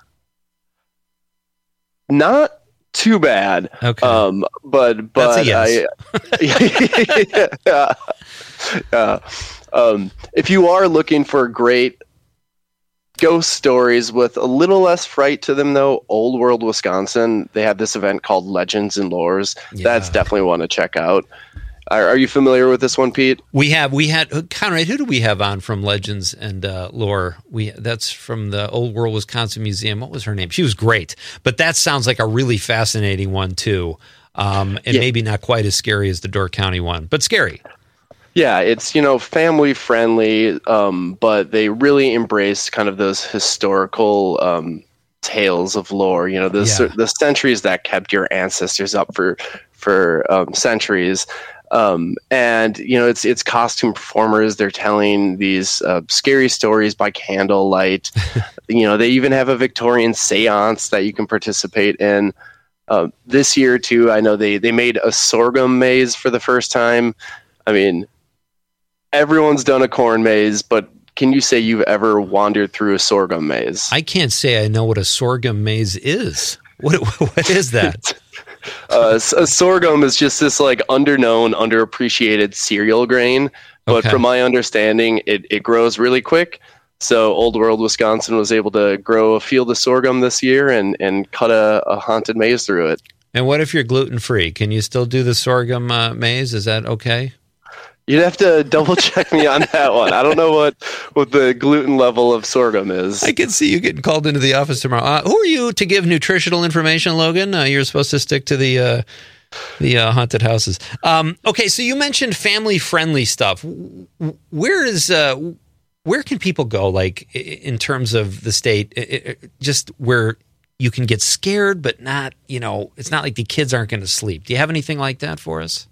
Not too bad. Okay. Um, but but yes. I. yeah, yeah. Um, if you are looking for great ghost stories with a little less fright to them, though, Old World Wisconsin, they have this event called Legends and Lores. Yeah. That's definitely one to check out. Are, are you familiar with this one, Pete? We have. We had Conrad. Who do we have on from Legends and uh, Lore? We that's from the Old World Wisconsin Museum. What was her name? She was great. But that sounds like a really fascinating one too, um, and yeah. maybe not quite as scary as the Door County one, but scary. Yeah, it's, you know, family friendly, um, but they really embrace kind of those historical um, tales of lore. You know, the yeah. the centuries that kept your ancestors up for for um, centuries. Um, and, you know, it's it's costume performers. They're telling these uh, scary stories by candlelight. You know, they even have a Victorian seance that you can participate in. Uh, this year, too, I know they, they made a sorghum maze for the first time. I mean, everyone's done a corn maze, but can you say you've ever wandered through a sorghum maze? I can't say I know what a sorghum maze is. What What is that? uh, a sorghum is just this like underknown, underappreciated cereal grain. But okay. from my understanding, it, it grows really quick. So Old World Wisconsin was able to grow a field of sorghum this year and, and cut a, a haunted maze through it. And what if you're gluten-free? Can you still do the sorghum uh, maze? Is that okay? You'd have to double check me on that one. I don't know what, what the gluten level of sorghum is. I can see you getting called into the office tomorrow. Uh, who are you to give nutritional information, Logan? Uh, you're supposed to stick to the uh, the uh, haunted houses. Um, okay, so you mentioned family-friendly stuff. Where is uh, where can people go, like in terms of the state, just where you can get scared, but not, you know, it's not like the kids aren't going to sleep. Do you have anything like that for us?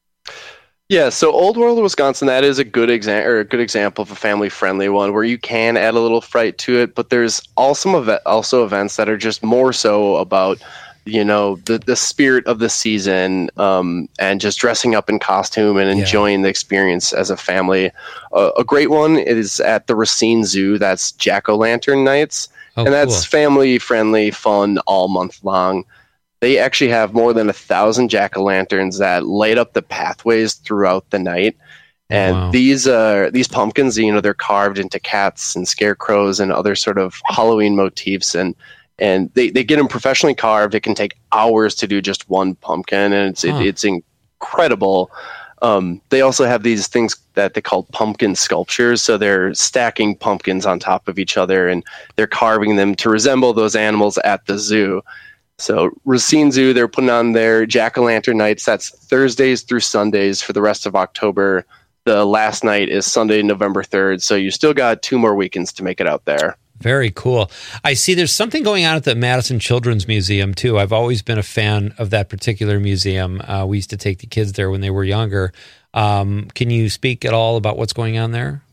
Yeah, so Old World of Wisconsin, that is a good example, or a good example of a family-friendly one where you can add a little fright to it. But there's also ev- also events that are just more so about, you know, the the spirit of the season, um, and just dressing up in costume and enjoying yeah. the experience as a family. Uh, a great one is at the Racine Zoo. That's Jack-o'-lantern nights, oh, and that's cool. Family-friendly, fun all month long. They actually have more than a thousand jack-o'-lanterns that light up the pathways throughout the night. And wow. these uh, these pumpkins, you know, they're carved into cats and scarecrows and other sort of Halloween motifs. And and they, they get them professionally carved. It can take hours to do just one pumpkin, and it's huh. it, it's incredible. Um, they also have these things that they call pumpkin sculptures. So they're stacking pumpkins on top of each other, and they're carving them to resemble those animals at the zoo. So Racine Zoo, they're putting on their jack-o'-lantern nights. That's Thursdays through Sundays for the rest of October. The last night is Sunday, November third. So you still got two more weekends to make it out there. Very cool. I see there's something going on at the Madison Children's Museum, too. I've always been a fan of that particular museum. Uh, we used to take the kids there when they were younger. Um, can you speak at all about what's going on there?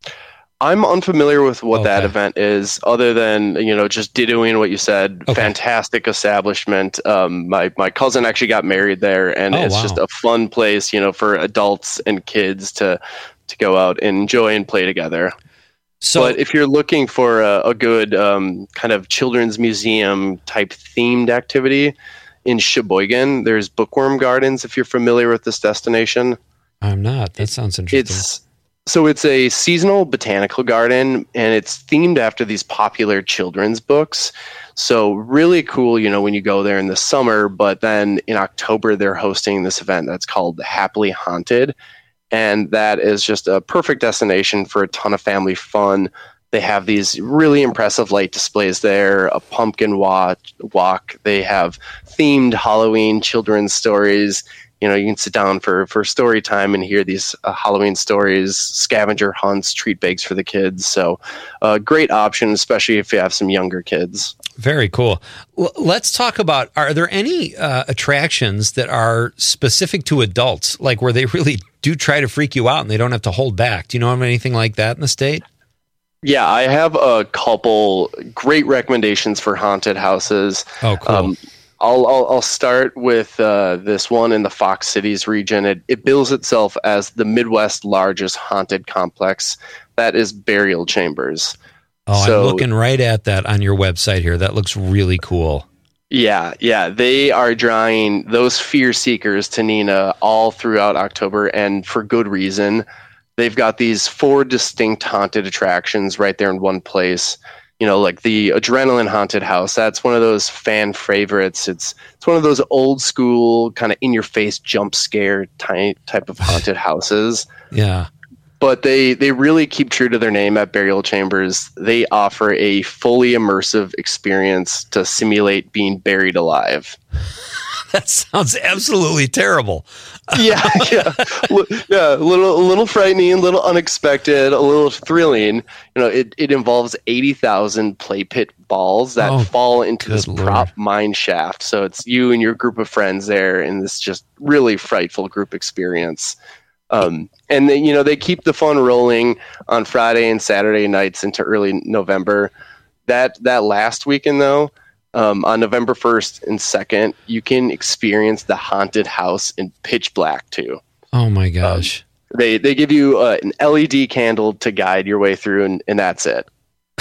I'm unfamiliar with what okay. that event is, other than, you know, just doing what you said. Okay. Fantastic establishment. Um, my my cousin actually got married there, and oh, it's wow. just a fun place, you know, for adults and kids to to go out and enjoy and play together. So, but if you're looking for a, a good um, kind of children's museum type themed activity in Sheboygan, there's Bookworm Gardens. If you're familiar with this destination, I'm not. That sounds interesting. It's So it's a seasonal botanical garden, and it's themed after these popular children's books. So really cool, you know, when you go there in the summer, but then in October, they're hosting this event that's called Happily Haunted. And that is just a perfect destination for a ton of family fun. They have these really impressive light displays there, a pumpkin walk. walk. They have themed Halloween children's stories. You know, you can sit down for, for story time and hear these uh, Halloween stories, scavenger hunts, treat bags for the kids. So a uh, great option, especially if you have some younger kids. Very cool. L- let's talk about, are there any uh, attractions that are specific to adults, like where they really do try to freak you out and they don't have to hold back? Do you know of anything like that in the state? Yeah, I have a couple great recommendations for haunted houses. Oh, cool. Um, I'll, I'll I'll start with uh, this one in the Fox Cities region. It it bills itself as the Midwest's largest haunted complex. That is Burial Chambers. Oh, so, I'm looking right at that on your website here. That looks really cool. Yeah, yeah. They are drawing those fear seekers to Neenah all throughout October, and for good reason. They've got these four distinct haunted attractions right there in one place. You know, like the Adrenaline Haunted House. That's one of those fan favorites. It's it's one of those old school kind of in your face jump scare type type of haunted houses. Yeah. But they they really keep true to their name at Burial Chambers. They offer a fully immersive experience to simulate being buried alive. That sounds absolutely terrible. yeah, yeah, yeah. A little, a little frightening, a little unexpected, a little thrilling. You know, it, it involves eighty thousand play pit balls that oh, fall into this Lord. prop mine shaft. So it's you and your group of friends there in this just really frightful group experience. Um, and then, you know, they keep the fun rolling on Friday and Saturday nights into early November. That that last weekend, though. Um, on November first and second, you can experience the haunted house in pitch black too. Oh my gosh. Um, they they give you uh, an L E D candle to guide your way through, and, and that's it.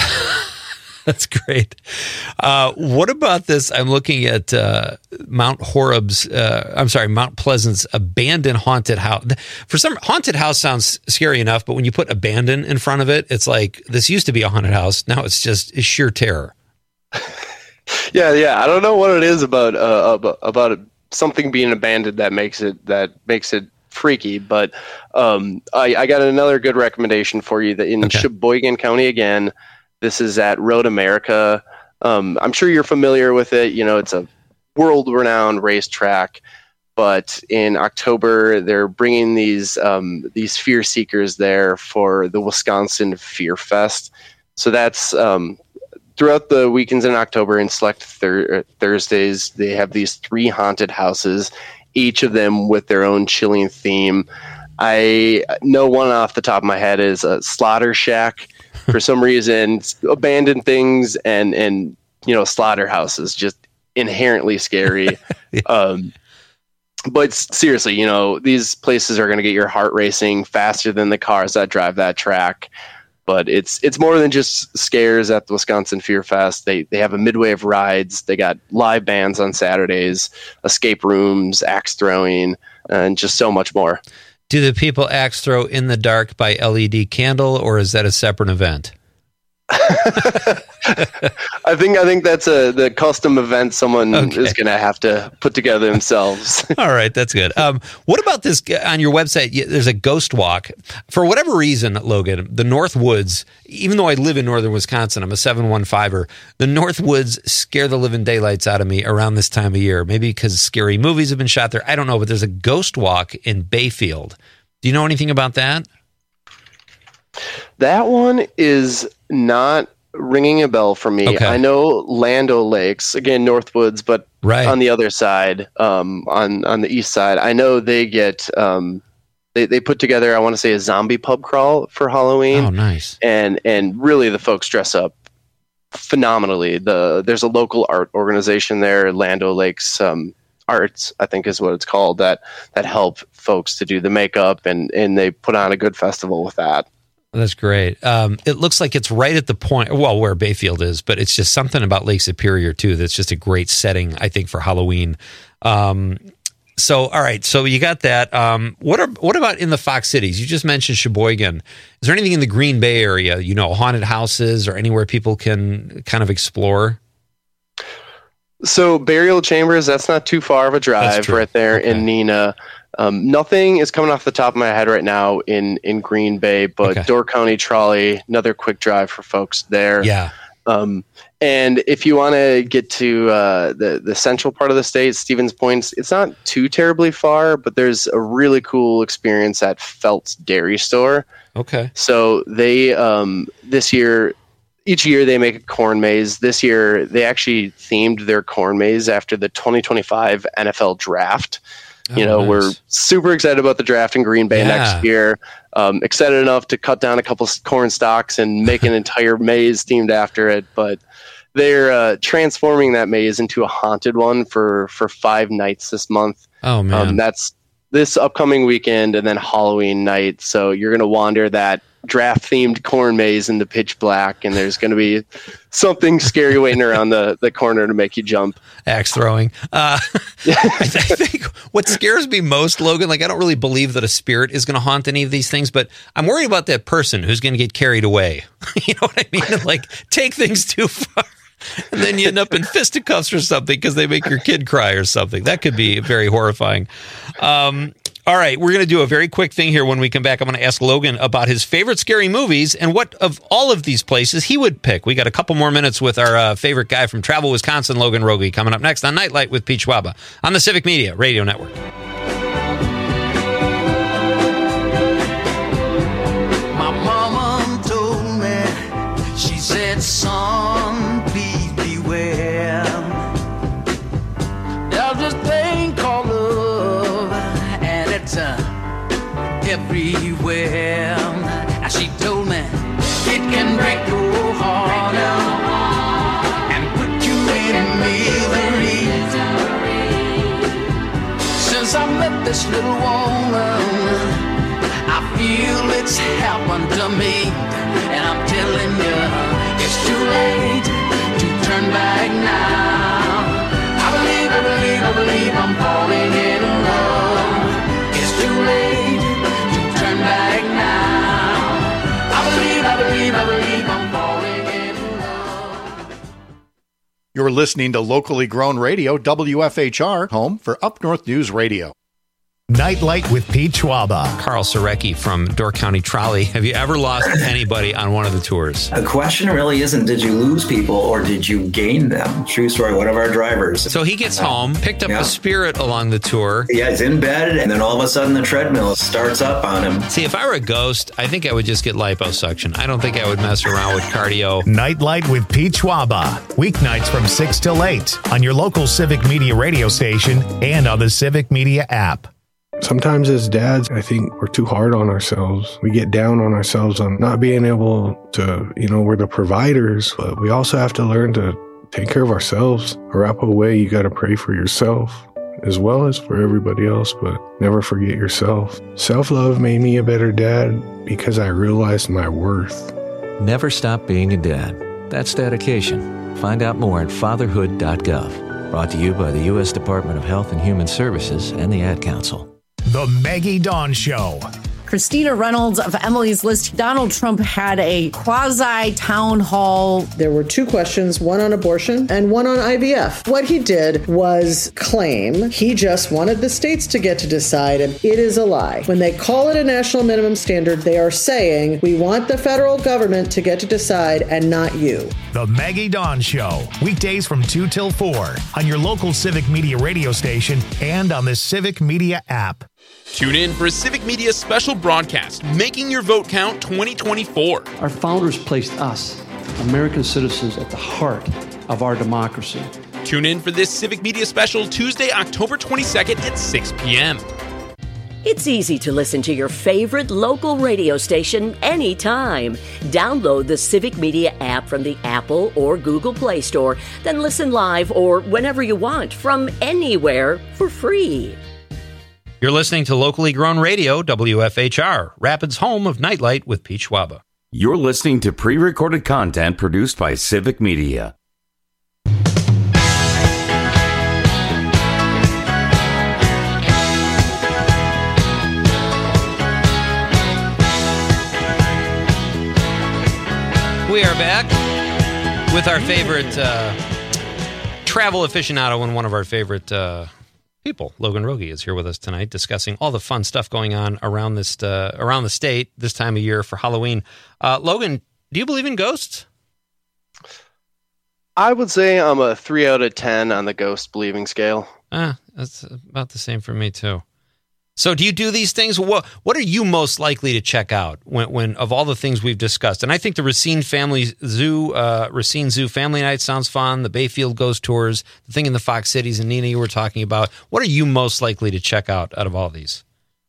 That's great. Uh, what about this? I'm looking at uh, Mount Horeb's, uh, I'm sorry, Mount Pleasant's abandoned haunted house. For some, haunted house sounds scary enough, but when you put abandoned in front of it, it's like, this used to be a haunted house. Now it's just it's sheer terror. Yeah, yeah. I don't know what it is about uh, about, about something being abandoned that makes it that makes it freaky. But um, I, I got another good recommendation for you that in okay. Sheboygan County again. This is at Road America. Um, I'm sure you're familiar with it. You know, it's a world-renowned racetrack. But in October, they're bringing these um, these fear seekers there for the Wisconsin Fear Fest. So that's um, throughout the weekends in October and select thir- Thursdays. They have these three haunted houses, each of them with their own chilling theme. I know one off the top of my head is a Slaughter Shack. For some reason, abandoned things and, and, you know, slaughterhouses, just inherently scary. yeah. um, but seriously, you know, these places are going to get your heart racing faster than the cars that drive that track. But it's it's more than just scares at the Wisconsin Fear Fest. They they have a midway of rides. They got live bands on Saturdays, escape rooms, axe throwing, and just so much more. Do the people axe throw in the dark by L E D candle, or is that a separate event? I think I think that's a the custom event someone okay. is going to have to put together themselves. All right, that's good. Um, what about this on your website? There's a ghost walk. For whatever reason, Logan, the North Woods, even though I live in northern Wisconsin, I'm a seven one five-er, the North Woods scare the living daylights out of me around this time of year. Maybe because scary movies have been shot there. I don't know, but there's a ghost walk in Bayfield. Do you know anything about that? That one is not ringing a bell for me. Okay. I know Lando Lakes, again, Northwoods, but right. on the other side, um, on, on the east side, I know they get, um, they, they put together, I want to say, a zombie pub crawl for Halloween. Oh, nice. And, and really the folks dress up phenomenally. The, there's a local art organization there, Lando Lakes, um, Arts, I think is what it's called, that, that help folks to do the makeup, and, and they put on a good festival with that. That's great. Um, it looks like it's right at the point, well, where Bayfield is, but it's just something about Lake Superior, too, that's just a great setting, I think, for Halloween. Um, so, all right, so you got that. Um, what are what about in the Fox Cities? You just mentioned Sheboygan. Is there anything in the Green Bay area, you know, haunted houses or anywhere people can kind of explore? So, Burial Chambers, that's not too far of a drive right there okay. in Neenah. Um, nothing is coming off the top of my head right now in, in Green Bay, but okay. Door County Trolley, another quick drive for folks there. Yeah. Um, and if you want to get to uh, the, the central part of the state, Stevens Point, it's not too terribly far, but there's a really cool experience at Felt's Dairy Store. Okay. So they, um, this year, each year they make a corn maze. This year they actually themed their corn maze after the twenty twenty-five N F L draft. You oh, know, nice. We're super excited about the draft in Green Bay yeah. next year. Um, excited enough to cut down a couple corn stalks and make an entire maze themed after it. But they're uh, transforming that maze into a haunted one for, for five nights this month. Oh, man. Um, that's this upcoming weekend and then Halloween night. So you're going to wander that draft-themed corn maze into pitch black, and there's going to be something scary waiting around the, the corner to make you jump. Axe throwing. Uh, I, th- I think what scares me most, Logan, like I don't really believe that a spirit is going to haunt any of these things, but I'm worried about that person who's going to get carried away. You know what I mean? And, like take things too far. And then you end up in fisticuffs or something because they make your kid cry or something. That could be very horrifying. Um, all right, we're going to do a very quick thing here. When we come back, I'm going to ask Logan about his favorite scary movies and what of all of these places he would pick. We got a couple more minutes with our uh, favorite guy from Travel, Wisconsin, Logan Rogie, coming up next on Nightlight with Pete Schwaba on the Civic Media Radio Network. My mama told me, she said, son, please beware. There's this thing called love, and it's uh, everywhere. And she told me it can break your heart and put you in misery. Since I met this little woman, I feel it's happened to me, and I'm telling you, it's too late to turn back now. I believe, I believe, I believe I'm falling in love. It's too late to turn back now. I believe, I believe, I believe I'm falling in love. You're listening to locally grown radio, W F H R, home for Up North News Radio. Nightlight with Pete Schwaba. Carl Sorecki from Door County Trolley. Have you ever lost anybody on one of the tours? The question really isn't did you lose people or did you gain them? True story, one of our drivers. So he gets home, picked up Yeah. a Spirit along the tour. Yeah, he's in bed, and then all of a sudden the treadmill starts up on him. See, if I were a ghost, I think I would just get liposuction. I don't think I would mess around with cardio. Nightlight with Pete Schwaba. Weeknights from six till eight on your local Civic Media radio station and on the Civic Media app. Sometimes as dads, I think we're too hard on ourselves. We get down on ourselves on not being able to, you know, we're the providers, but we also have to learn to take care of ourselves. A wrap away, you got to pray for yourself as well as for everybody else, but never forget yourself. Self-love made me a better dad because I realized my worth. Never stop being a dad. That's dedication. Find out more at fatherhood dot gov. Brought to you by the U S Department of Health and Human Services and the Ad Council. The Maggie Dawn Show. Christina Reynolds of Emily's List. Donald Trump had a quasi town hall. There were two questions, one on abortion and one on I V F. What he did was claim he just wanted the states to get to decide, and it is a lie. When they call it a national minimum standard, they are saying we want the federal government to get to decide and not you. The Maggie Dawn Show. Weekdays from two till four on your local Civic Media radio station and on the Civic Media app. Tune in for a Civic Media special broadcast, Making Your Vote Count twenty twenty-four. Our founders placed us, American citizens, at the heart of our democracy. Tune in for this Civic Media special Tuesday, October twenty-second at six p.m. It's easy to listen to your favorite local radio station anytime. Download the Civic Media app from the Apple or Google Play Store, then listen live or whenever you want from anywhere for free. You're listening to locally grown radio, W F H R, Rapids' home of Nightlight with Pete Schwaba. You're listening to pre-recorded content produced by Civic Media. We are back with our favorite uh, travel aficionado and one of our favorite uh, people. Logan Rogie is here with us tonight discussing all the fun stuff going on around this uh, around the state this time of year for Halloween. Uh, Logan, do you believe in ghosts? I would say I'm a three out of ten on the ghost believing scale. Ah, that's about the same for me too. So do you do these things? What What are you most likely to check out when, when of all the things we've discussed? And I think the Racine Family Zoo, uh, Racine Zoo Family Night sounds fun. The Bayfield Ghost Tours, the thing in the Fox Cities, and Nina, you were talking about. What are you most likely to check out out of all these?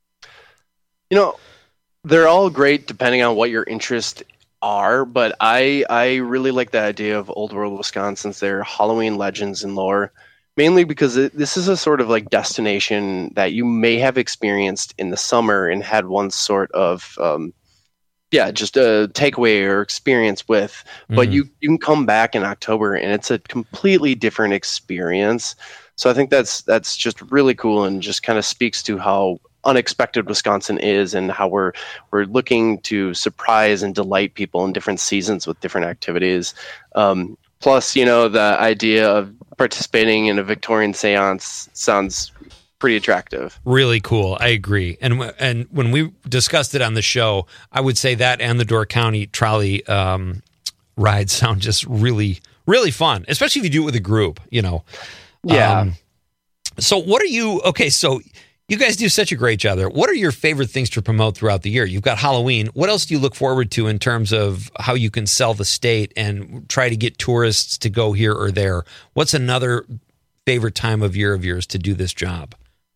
You know, they're all great depending on what your interests are, but I I really like the idea of Old World Wisconsin's their Halloween legends and lore. Mainly because it, this is a sort of like destination that you may have experienced in the summer and had one sort of, um, yeah, just a takeaway or experience with. Mm-hmm. But you, you can come back in October and it's a completely different experience. So I think that's that's just really cool and just kind of speaks to how unexpected Wisconsin is and how we're we're looking to surprise and delight people in different seasons with different activities. Um, plus, you know, the idea of participating in a Victorian seance sounds pretty attractive. Really cool. I agree. And and when we discussed it on the show, I would say that and the Door County trolley um, rides sound just really, really fun, especially if you do it with a group, you know. Yeah. Um, so what are you, okay, so you guys do such a great job there. What are your favorite things to promote throughout the year? You've got Halloween. What else do you look forward to in terms of how you can sell the state and try to get tourists to go here or there? What's another favorite time of year of yours to do this job?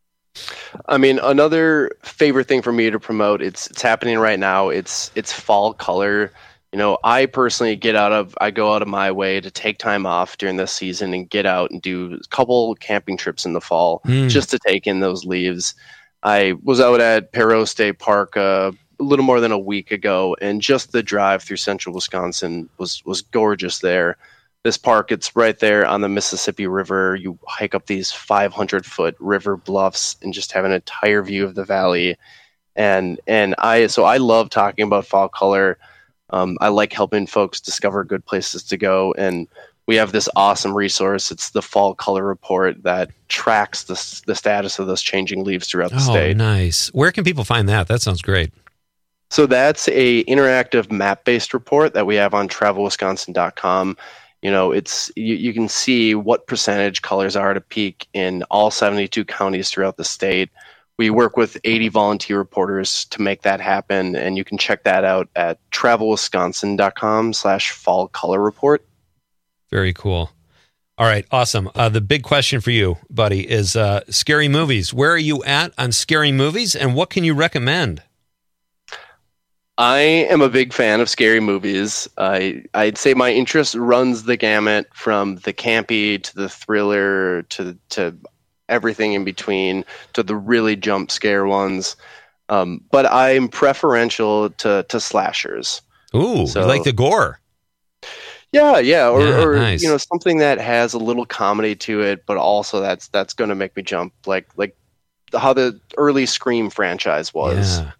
I mean, another favorite thing for me to promote, it's it's happening right now. It's it's fall color. You know, I personally get out of, I go out of my way to take time off during this season and get out and do a couple camping trips in the fall mm. just to take in those leaves. I was out at Perot State Park uh, a little more than a week ago, and just the drive through central Wisconsin was, was gorgeous there. This park, it's right there on the Mississippi River. You hike up these five hundred foot river bluffs and just have an entire view of the valley. And, and I, so I love talking about fall color. Um, I like helping folks discover good places to go. And we have this awesome resource. It's the Fall Color Report that tracks the, the status of those changing leaves throughout the oh, state. Nice. Where can people find that? That sounds great. So that's a interactive map-based report that we have on travel wisconsin dot com. You know, it's you, you can see what percentage colors are at a peak in all seventy-two counties throughout the state. We work with eighty volunteer reporters to make that happen, and you can check that out at travel wisconsin dot com slash fall color report. Very cool. All right, awesome. Uh, the big question for you, buddy, is uh, scary movies. Where are you at on scary movies, and what can you recommend? I am a big fan of scary movies. I I'd say my interest runs the gamut from the campy to the thriller to to everything in between to the really jump scare ones. Um, but I'm preferential to to slashers. Ooh, so, you like the gore. Yeah, yeah, or, Yeah, or nice. you know, something that has a little comedy to it, but also that's that's going to make me jump, like like how the early Scream franchise was. Yeah.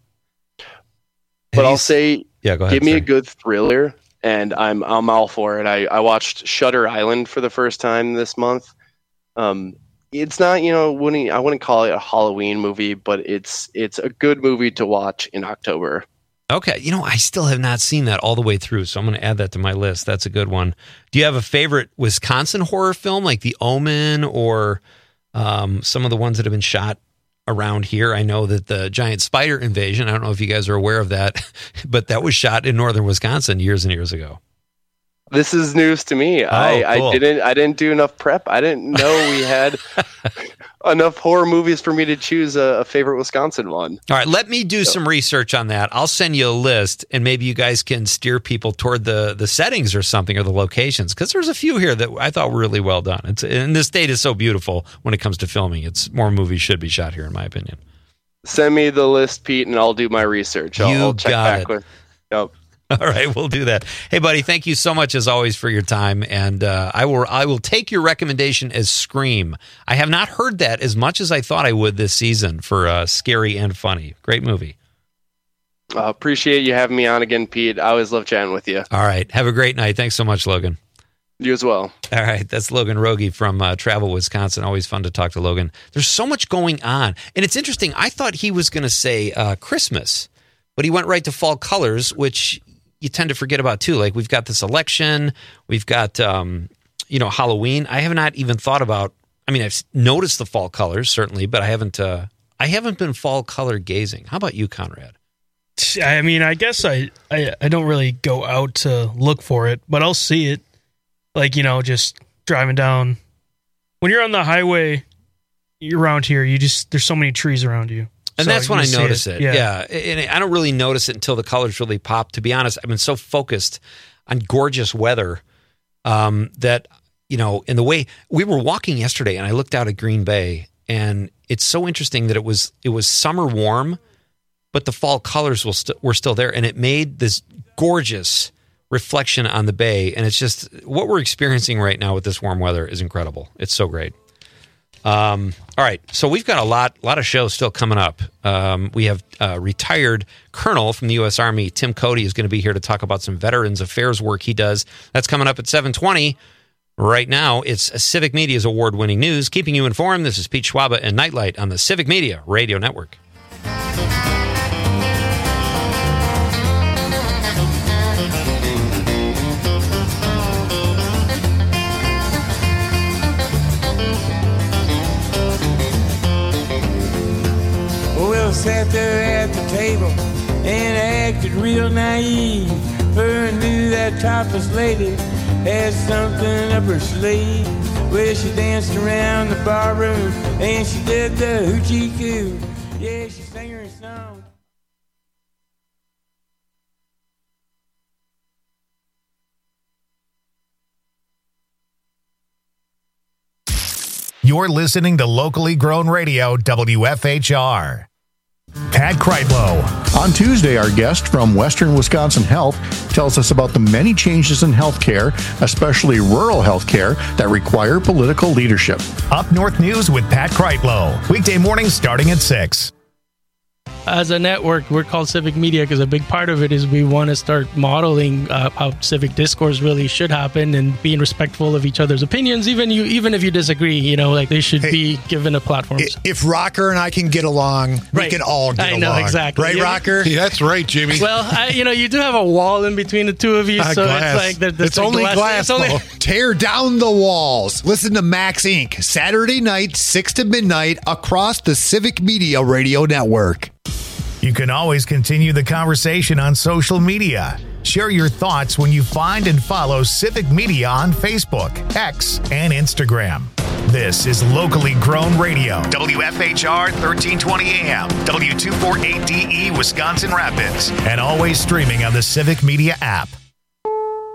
But Have I'll you- say, Yeah, go ahead, give me sorry. a good thriller, and I'm I'm all for it. I, I watched Shutter Island for the first time this month. Um, it's not, you know, wouldn't I wouldn't call it a Halloween movie, but it's it's a good movie to watch in October. Okay, you know, I still have not seen that all the way through, so I'm going to add that to my list. That's a good one. Do you have a favorite Wisconsin horror film, like The Omen, or um, some of the ones that have been shot around here? I know that the giant spider invasion, I don't know if you guys are aware of that, but that was shot in northern Wisconsin years and years ago. This is news to me. I, cool. I didn't I didn't do enough prep. I didn't know we had enough horror movies for me to choose a, a favorite Wisconsin one. All right, let me do some research on that. I'll send you a list, and maybe you guys can steer people toward the, the settings or something, or the locations, because there's a few here that I thought were really well done. It's, and this state is so beautiful when it comes to filming. It's more movies should be shot here, in my opinion. Send me the list, Pete, and I'll do my research. I'll, You I'll check got back it. with. Yep. All right, we'll do that. Hey, buddy, thank you so much as always for your time, and uh, I will I will take your recommendation as Scream. I have not heard that as much as I thought I would this season for uh, scary and funny. Great movie. Uh, appreciate you having me on again, Pete. I always love chatting with you. All right, have a great night. Thanks so much, Logan. You as well. All right, that's Logan Rogie from uh, Travel Wisconsin. Always fun to talk to Logan. There's so much going on, and it's interesting. I thought he was going to say uh, Christmas, but he went right to fall colors, which you tend to forget about too. Like we've got this election, we've got um, you know Halloween. I have not even thought about. I mean, I've noticed the fall colors certainly, but I haven't. Uh, I haven't been fall color gazing. How about you, Conrad? I mean, I guess I, I, I don't really go out to look for it, but I'll see it. Like, you know, just driving down. When you're on the highway around here, you just there's so many trees around you. And So that's when you I see notice it. Yeah. Yeah. And I don't really notice it until the colors really pop. To be honest, I've been so focused on gorgeous weather um, that, you know, in the way we were walking yesterday and I looked out at Green Bay, and it's so interesting that it was it was summer warm, but the fall colors will st- were still there, and it made this gorgeous reflection on the bay. And it's just what we're experiencing right now with this warm weather is incredible. It's so great. Um, all right, so we've got a lot, lot of shows still coming up. Um, we have uh, retired Colonel from the U S Army, Tim Cody, is going to be here to talk about some Veterans Affairs work he does. That's coming up at seven twenty. Right now, it's Civic Media's award-winning news, keeping you informed. This is Pete Schwaba and Nightlight on the Civic Media Radio Network. Well, sat there at the table and acted real naive. Her knew that topless lady had something up her sleeve. Well, she danced around the barroom and she did the hoochie coo. Yeah, she sang her song. You're listening to locally grown radio, W F H R. Pat Kreitlow. On Tuesday, our guest from Western Wisconsin Health tells us about the many changes in healthcare, especially rural healthcare, that require political leadership. Up North News with Pat Kreitlow. Weekday mornings starting at six. as a network, we're called Civic Media because a big part of it is we want to start modeling uh, how civic discourse really should happen and being respectful of each other's opinions, even you, even if you disagree. You know, like they should hey, be given a platform. If Rocker and I can get along, right. we can all get I along. I know exactly. Right, yeah. Rocker? Yeah, that's right, Jimmy. Well, I, you know, you do have a wall in between the two of you, uh, so glass. it's like there, there's it's a only glass. glass. It's only- Tear down the walls. Listen to Max Incorporated. Saturday night, six to midnight, across the Civic Media Radio Network. You can always continue the conversation on social media. Share your thoughts when you find and follow Civic Media on Facebook, X, and Instagram. This is locally grown radio. W F H R thirteen twenty A M, W two forty-eight D E, Wisconsin Rapids, and always streaming on the Civic Media app.